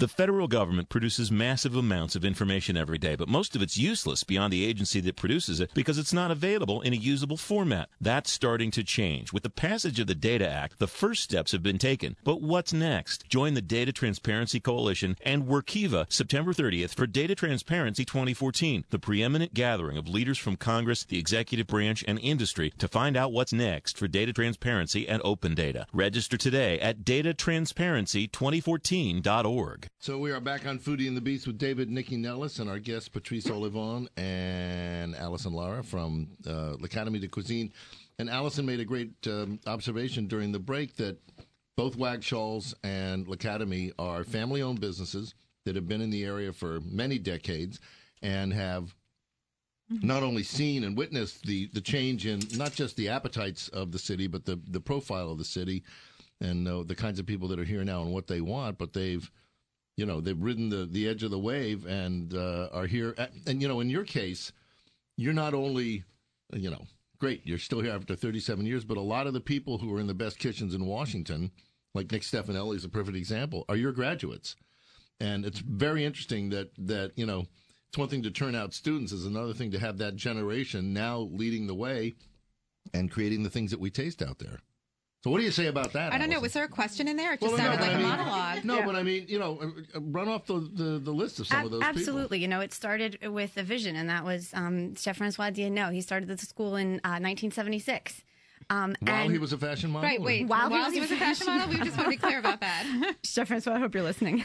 Speaker 17: The federal government produces massive amounts of information every day, but most of it's useless beyond the agency that produces it because it's not available in a usable format. That's starting to change. With the passage of the Data Act, the first steps have been taken. But what's next? Join the Data Transparency Coalition and Workiva September thirtieth for Data Transparency twenty fourteen, the preeminent gathering of leaders from Congress, the executive branch, and industry to find out what's next for data transparency and open data. Register today at data transparency twenty fourteen dot org.
Speaker 1: So we are back on Foodie and the Beast with David, Nikki Nellis, and our guests Patrice Olivon and Allison Lara from uh, L'Académie de Cuisine. And Allison made a great um, observation during the break that both Wagshall's and L'Académie are family-owned businesses that have been in the area for many decades and have not only seen and witnessed the, the change in not just the appetites of the city, but the, the profile of the city and uh, the kinds of people that are here now and what they want, but they've You know, they've ridden the, the edge of the wave and uh, are here. And, you know, in your case, you're not only, you know, great, you're still here after thirty-seven years, but a lot of the people who are in the best kitchens in Washington, like Nick Stefanelli is a perfect example, are your graduates. And it's very interesting that, that, you know, it's one thing to turn out students, it's another thing to have that generation now leading the way and creating the things that we taste out there. So what do you say about that?
Speaker 3: I don't
Speaker 1: Allison?
Speaker 3: know. Was there a question in there? It just
Speaker 1: Well,
Speaker 3: sounded
Speaker 1: no,
Speaker 3: like
Speaker 1: I
Speaker 3: a
Speaker 1: mean,
Speaker 3: monologue.
Speaker 1: No, yeah. but I mean, you know, run off the, the, the list of some
Speaker 7: Ab-
Speaker 1: of those
Speaker 7: absolutely. You know, it started with a vision, and that was um, Chef Francois Dienot. He started the school in uh, nineteen seventy-six. Um,
Speaker 1: While
Speaker 7: and
Speaker 1: he was a fashion model?
Speaker 7: Right, wait. While, While he, he was, was a fashion model?
Speaker 3: We just want to be clear about that.
Speaker 7: Chef Francois, I hope you're listening.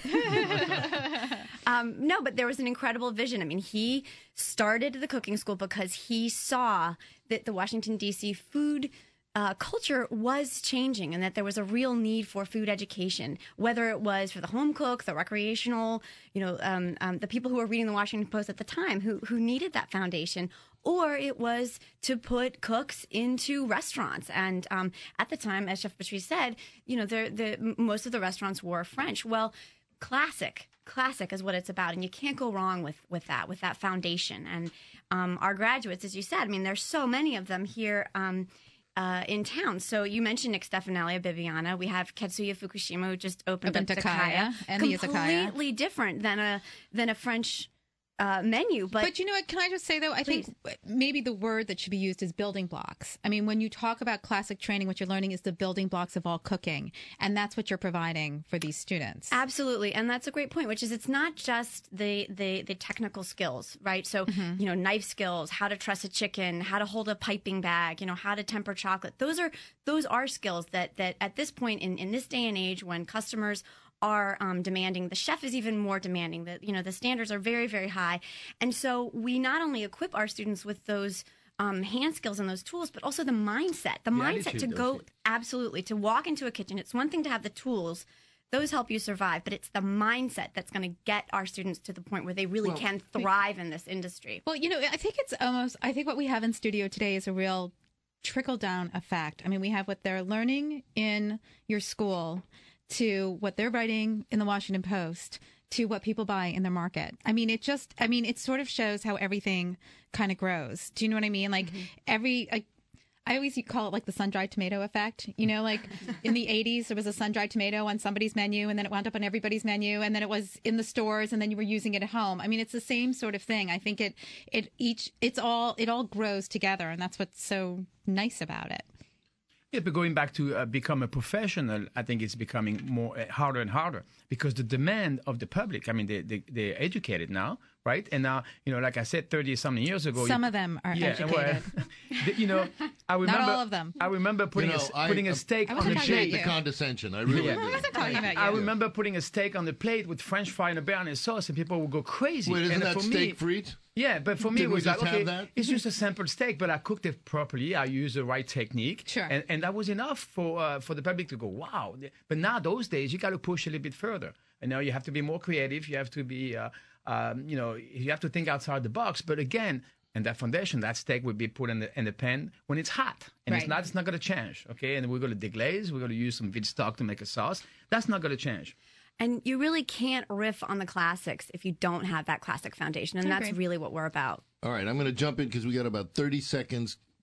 Speaker 7: um, no, but there was an incredible vision. I mean, he started the cooking school because he saw that the Washington, D C food Uh, culture was changing and that there was a real need for food education, whether it was for the home cook, the recreational, you know, um, um, the people who were reading the Washington Post at the time who, who needed that foundation, or it was to put cooks into restaurants. And um, at the time, as Chef Patrice said, you know, the, the, most of the restaurants were French. Well, classic. Classic is what it's about, and you can't go wrong with, with that, with that foundation. And um, our graduates, as you said, I mean, there's so many of them here um, Uh, in town. So you mentioned Nick Stefanelli at Bibiana. We have Katsuya Fukushima, who just opened,
Speaker 3: Opened
Speaker 7: up
Speaker 3: Takaya, and the Izakaya.
Speaker 7: completely different than a than a French uh, menu. But,
Speaker 3: but you know what? Can I just say, though, I
Speaker 7: Please.
Speaker 3: think maybe the word that should be used is building blocks. I mean, when you talk about classic training, what you're learning is the building blocks of all cooking. And that's what you're providing for these students.
Speaker 7: Absolutely. And that's a great point, which is it's not just the, the, the technical skills, right? So, mm-hmm. you know, knife skills, how to truss a chicken, how to hold a piping bag, you know, how to temper chocolate. Those are those are skills that, that at this point in, in this day and age when customers are um, demanding. The chef is even more demanding. That you know the standards are very, very high, and so we not only equip our students with those um, hand skills and those tools, but also the mindset. The, the mindset to go absolutely to walk into a kitchen. It's one thing to have the tools; those help you survive, but it's the mindset that's going to get our students to the point where they really well, can thrive in this industry.
Speaker 3: Well, you know, I think it's almost. I think what we have in studio today is a real trickle down effect. I mean, we have what they're learning in your school, to what they're writing in the Washington Post, to what people buy in their market. I mean, it just, I mean, it sort of shows how everything kind of grows. Do you know what I mean? Like mm-hmm. every, I, I always call it like the sun-dried tomato effect. You know, like in the eighties, there was a sun-dried tomato on somebody's menu, and then it wound up on everybody's menu, and then it was in the stores, and then you were using it at home. I mean, it's the same sort of thing. I think it, it each, it's all, it all grows together, and that's what's so nice about it.
Speaker 4: Yeah, but going back to uh, become a professional, I think it's becoming more uh, harder and harder because the demand of the public, I mean, they, they, they're educated now, right? And now, you know, like I said, thirty-something years ago.
Speaker 3: Some
Speaker 4: you,
Speaker 3: of them are
Speaker 4: yeah,
Speaker 3: educated.
Speaker 4: Well, you know, I remember.
Speaker 3: Not all of them.
Speaker 4: I remember putting,
Speaker 1: you know,
Speaker 4: a, putting
Speaker 1: I,
Speaker 4: a steak
Speaker 1: I
Speaker 4: on the plate.
Speaker 1: the condescension. I really
Speaker 4: yeah.
Speaker 1: do.
Speaker 3: I wasn't talking about you.
Speaker 4: I remember putting a steak on the plate with French fry and a béarnaise sauce, and people would go crazy.
Speaker 1: Wait, isn't
Speaker 4: and
Speaker 1: that
Speaker 4: for
Speaker 1: steak
Speaker 4: me,
Speaker 1: frite?
Speaker 4: Yeah, but for me,
Speaker 1: Didn't
Speaker 4: it was
Speaker 1: we
Speaker 4: like,
Speaker 1: just
Speaker 4: okay,
Speaker 1: have that?
Speaker 4: it's just a simple steak, but I cooked it properly. I used the right technique.
Speaker 3: Sure.
Speaker 4: And, and that was enough for uh, for the public to go, wow. But now, those days, you got to push a little bit further. And now you have to be more creative. You have to be, uh, um, you know, you have to think outside the box. But again, and that foundation, that steak would be put in the in the pan when it's hot, and
Speaker 3: right.
Speaker 4: it's not it's not going to change. Okay, and we're going to deglaze. We're going to use some veg stock to make a sauce. That's not going to change.
Speaker 7: And you really can't riff on the classics if you don't have that classic foundation, and that's
Speaker 3: Okay.
Speaker 7: really what we're about.
Speaker 1: All right, I'm going to jump in because we got about thirty seconds.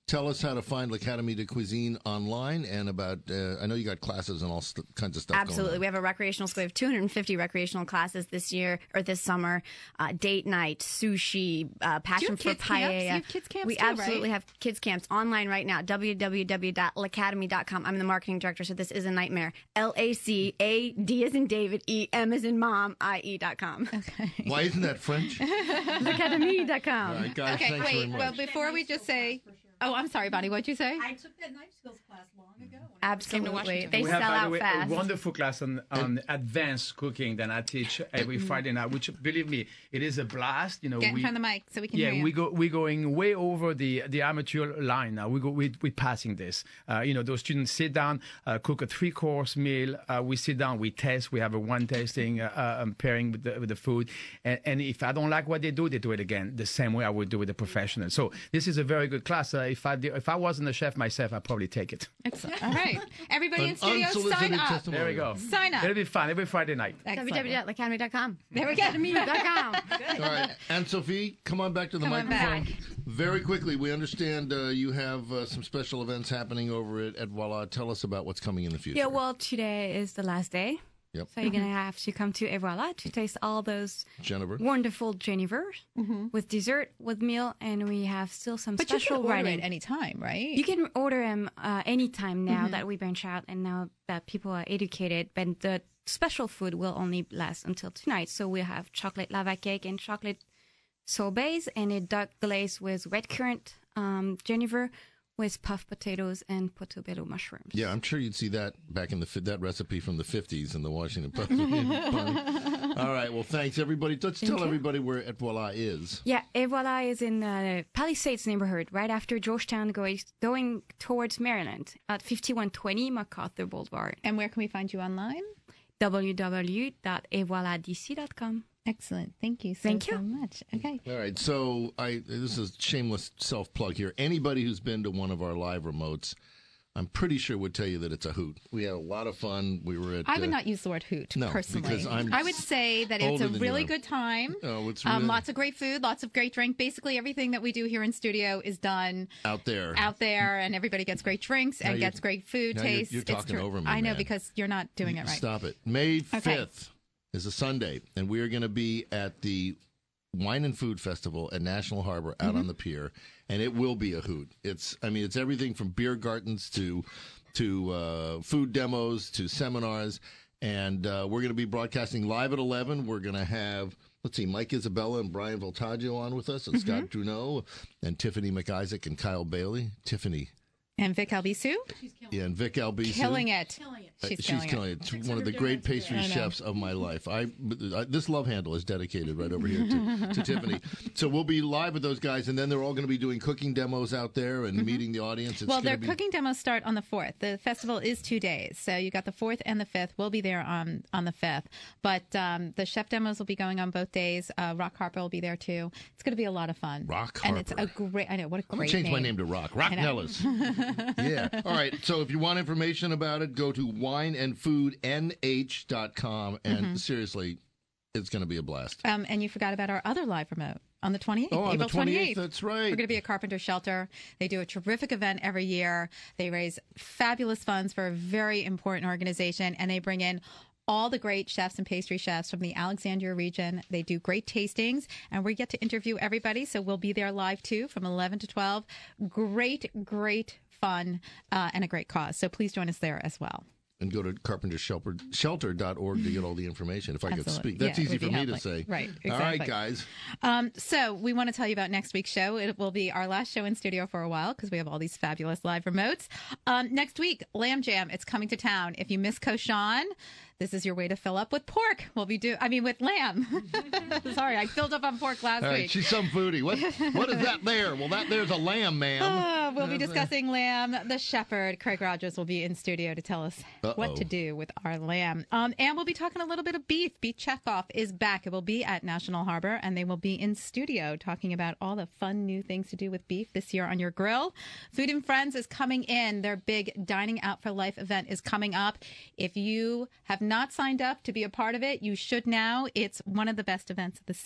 Speaker 1: tell us how to find L'Académie de Cuisine online and about, uh, I know you got classes and all st- kinds of stuff
Speaker 7: Absolutely.
Speaker 1: going on.
Speaker 7: We have a recreational school. We have two hundred fifty recreational classes this year or this summer. Uh, date night, sushi, uh, passion for
Speaker 3: kids camps?
Speaker 7: paella.
Speaker 3: You have kids camps
Speaker 7: we
Speaker 3: too,
Speaker 7: absolutely
Speaker 3: right?
Speaker 7: have kids camps online right now. w w w dot l'academy dot com. I'm the marketing director, so this is a nightmare. L A C A D as in David, E M as in mom, I E dot com.
Speaker 3: Okay.
Speaker 1: Why isn't that French?
Speaker 7: l'academy dot com.
Speaker 1: All right, guys,
Speaker 3: Okay,
Speaker 1: thanks very
Speaker 3: wait.
Speaker 1: much.
Speaker 3: Well, before we just say, oh, I'm sorry, Bonnie. What'd you say?
Speaker 8: I took that knife skills class long ago.
Speaker 7: Absolutely. They
Speaker 4: we
Speaker 7: sell
Speaker 4: have, by the
Speaker 7: out
Speaker 4: way,
Speaker 7: fast.
Speaker 4: a wonderful class on, on advanced cooking that I teach every Friday night, which, believe me, it is a blast. You know,
Speaker 3: Get in
Speaker 4: we,
Speaker 3: front of the mic so we can
Speaker 4: yeah,
Speaker 3: hear you.
Speaker 4: we go we're going way over the the amateur line now. We go we we're passing this. Uh, you know, those students sit down, uh, cook a three course meal. Uh, we sit down, we test. We have a one tasting uh, uh, um, pairing with the with the food. And, and if I don't like what they do, they do it again the same way I would do with a professional. So this is a very good class. Uh, if I if I wasn't a chef myself, I'd probably take it.
Speaker 3: Excellent. All right. Everybody
Speaker 4: An
Speaker 3: in studio, sign
Speaker 4: unsolicited
Speaker 3: up.
Speaker 4: testimony. There we go.
Speaker 3: Sign up.
Speaker 4: It'll be fun every Friday night.
Speaker 7: w w w dot l'academy dot com.
Speaker 3: There we go.
Speaker 7: academy dot com.
Speaker 1: All right, and Sophie, come on back to the
Speaker 7: Come on
Speaker 1: microphone.
Speaker 7: back.
Speaker 1: Very quickly, we understand uh, you have uh, some special events happening over at, at Voila. Tell us about what's coming in the future.
Speaker 5: Yeah, well, today is the last day.
Speaker 1: Yep.
Speaker 5: So you're going to have to come to Evola to taste all those
Speaker 1: Jennifer.
Speaker 5: wonderful Jennifer with dessert, with meal, and we have still some
Speaker 3: But you
Speaker 5: special
Speaker 3: can order
Speaker 5: writing.
Speaker 3: it anytime, right?
Speaker 5: You can order them uh, anytime now
Speaker 3: Mhm.
Speaker 5: that we branch out and now that people are educated. But the special food will only last until tonight. So we have chocolate lava cake and chocolate sorbets and a duck glaze with red currant um, Jennifer with puffed potatoes and portobello mushrooms.
Speaker 1: Yeah, I'm sure you'd see that back in the fi- that recipe from the fifties in the Washington Post. All right, well, thanks, everybody. Let's
Speaker 5: Thank
Speaker 1: tell
Speaker 5: you.
Speaker 1: everybody where Et Voila is.
Speaker 5: Yeah, Et Voila is in the Palisades neighborhood, right after Georgetown, going, going towards Maryland at fifty-one twenty MacArthur Boulevard.
Speaker 3: And where can we find you online?
Speaker 5: w w w dot et voila d c dot com.
Speaker 3: Excellent. Thank you so,
Speaker 5: Thank you.
Speaker 3: so much. Okay.
Speaker 1: All right, so I this is shameless self plug here. Anybody who's been to one of our live remotes, I'm pretty sure would tell you that it's a hoot. We had a lot of fun. We were at.
Speaker 3: I would
Speaker 1: uh,
Speaker 3: not use the word hoot
Speaker 1: no,
Speaker 3: personally.
Speaker 1: because I'm
Speaker 3: I would say that it's
Speaker 1: older
Speaker 3: a
Speaker 1: than
Speaker 3: really
Speaker 1: you are.
Speaker 3: good time.
Speaker 1: Oh, it's
Speaker 3: Um,
Speaker 1: really
Speaker 3: lots of great food, lots of great drink. Basically, everything that we do here in studio is done
Speaker 1: out there.
Speaker 3: out there, and everybody gets great drinks
Speaker 1: Now
Speaker 3: and
Speaker 1: you're-
Speaker 3: gets great food
Speaker 1: now you're-
Speaker 3: taste.
Speaker 1: you're
Speaker 3: It's
Speaker 1: talking
Speaker 3: true.
Speaker 1: over me,
Speaker 3: I know
Speaker 1: man.
Speaker 3: because you're not doing it right.
Speaker 1: Stop it. May
Speaker 3: Okay.
Speaker 1: fifth is a Sunday, and we are going to be at the Wine and Food Festival at National Harbor out
Speaker 3: Mhm.
Speaker 1: on the pier, and it will be a hoot. It's, I mean, it's everything from beer gardens to to uh, food demos to seminars, and uh, we're going to be broadcasting live at eleven. We're going to have, let's see, Mike Isabella and Brian Voltaggio on with us, and Scott Druneau, and Tiffany McIsaac and Kyle Bailey. Tiffany.
Speaker 3: And Vic Albisu?
Speaker 1: Yeah, and Vic Albisu.
Speaker 3: Killing it.
Speaker 1: Uh,
Speaker 3: She's,
Speaker 1: She's
Speaker 3: killing, it.
Speaker 1: She's one of the great pastry
Speaker 3: I know.
Speaker 1: chefs of my life. I, I this love handle is dedicated right over here to, to Tiffany. So we'll be live with those guys, and then they're all going to be doing cooking demos out there and meeting the audience. It's
Speaker 3: Mm-hmm. well,
Speaker 1: gonna
Speaker 3: their
Speaker 1: be,
Speaker 3: cooking demos start on the fourth. The festival is two days. So you got the fourth and the fifth. We'll be there on, on the fifth. But um, the chef demos will be going on both days. Uh, Rock Harper will be there too. It's going to be a lot of fun.
Speaker 1: Rock
Speaker 3: And it's
Speaker 1: Harper.
Speaker 3: a great, I know, what a
Speaker 1: I'm
Speaker 3: great
Speaker 1: gonna change
Speaker 3: name.
Speaker 1: my name to Rock. Rock
Speaker 3: I know.
Speaker 1: Nellis. Yeah. All right. So if you want information about it, go to wine and food n h dot com. And
Speaker 3: Mhm.
Speaker 1: seriously, it's going to be a blast.
Speaker 3: Um, and you forgot about our other live remote on the twenty-eighth.
Speaker 1: Oh, on the
Speaker 3: April
Speaker 1: twenty-eighth, that's right.
Speaker 3: We're going to be at Carpenter Shelter. They do a terrific event every year. They raise fabulous funds for a very important organization, and they bring in all the great chefs and pastry chefs from the Alexandria region. They do great tastings, and we get to interview everybody. So we'll be there live too from eleven to twelve. Great, great fun uh, and a great cause. So please join us there as well.
Speaker 1: And go to carpenter shelter dot org to get all the information, if I could
Speaker 3: Absolutely.
Speaker 1: speak. That's
Speaker 3: Yeah, it
Speaker 1: easy
Speaker 3: would
Speaker 1: for
Speaker 3: be
Speaker 1: me to
Speaker 3: helpful.
Speaker 1: say.
Speaker 3: Right,
Speaker 1: All right,
Speaker 3: exactly.
Speaker 1: guys.
Speaker 3: Um, so we want to tell you about next week's show. It will be our last show in studio for a while because we have all these fabulous live remotes. Um, next week, Lamb Jam. It's coming to town. If you miss Koshan, this is your way to fill up with pork. We'll be do. I mean, with lamb. Sorry, I filled up on pork last
Speaker 1: All right,
Speaker 3: week.
Speaker 1: she's some foodie. What what is that there? Well, that there's a lamb, ma'am.
Speaker 3: Uh, we'll be discussing lamb. The shepherd, Craig Rogers, will be in studio to tell us
Speaker 1: Uh-oh.
Speaker 3: what to do with our lamb. Um, and we'll be talking a little bit of beef. Beef Checkoff is back. It will be at National Harbor, and they will be in studio talking about all the fun new things to do with beef this year on your grill. Food and Friends is coming in. Their big Dining Out for Life event is coming up. If you have not signed up to be a part of it, you should now. It's one of the best events of the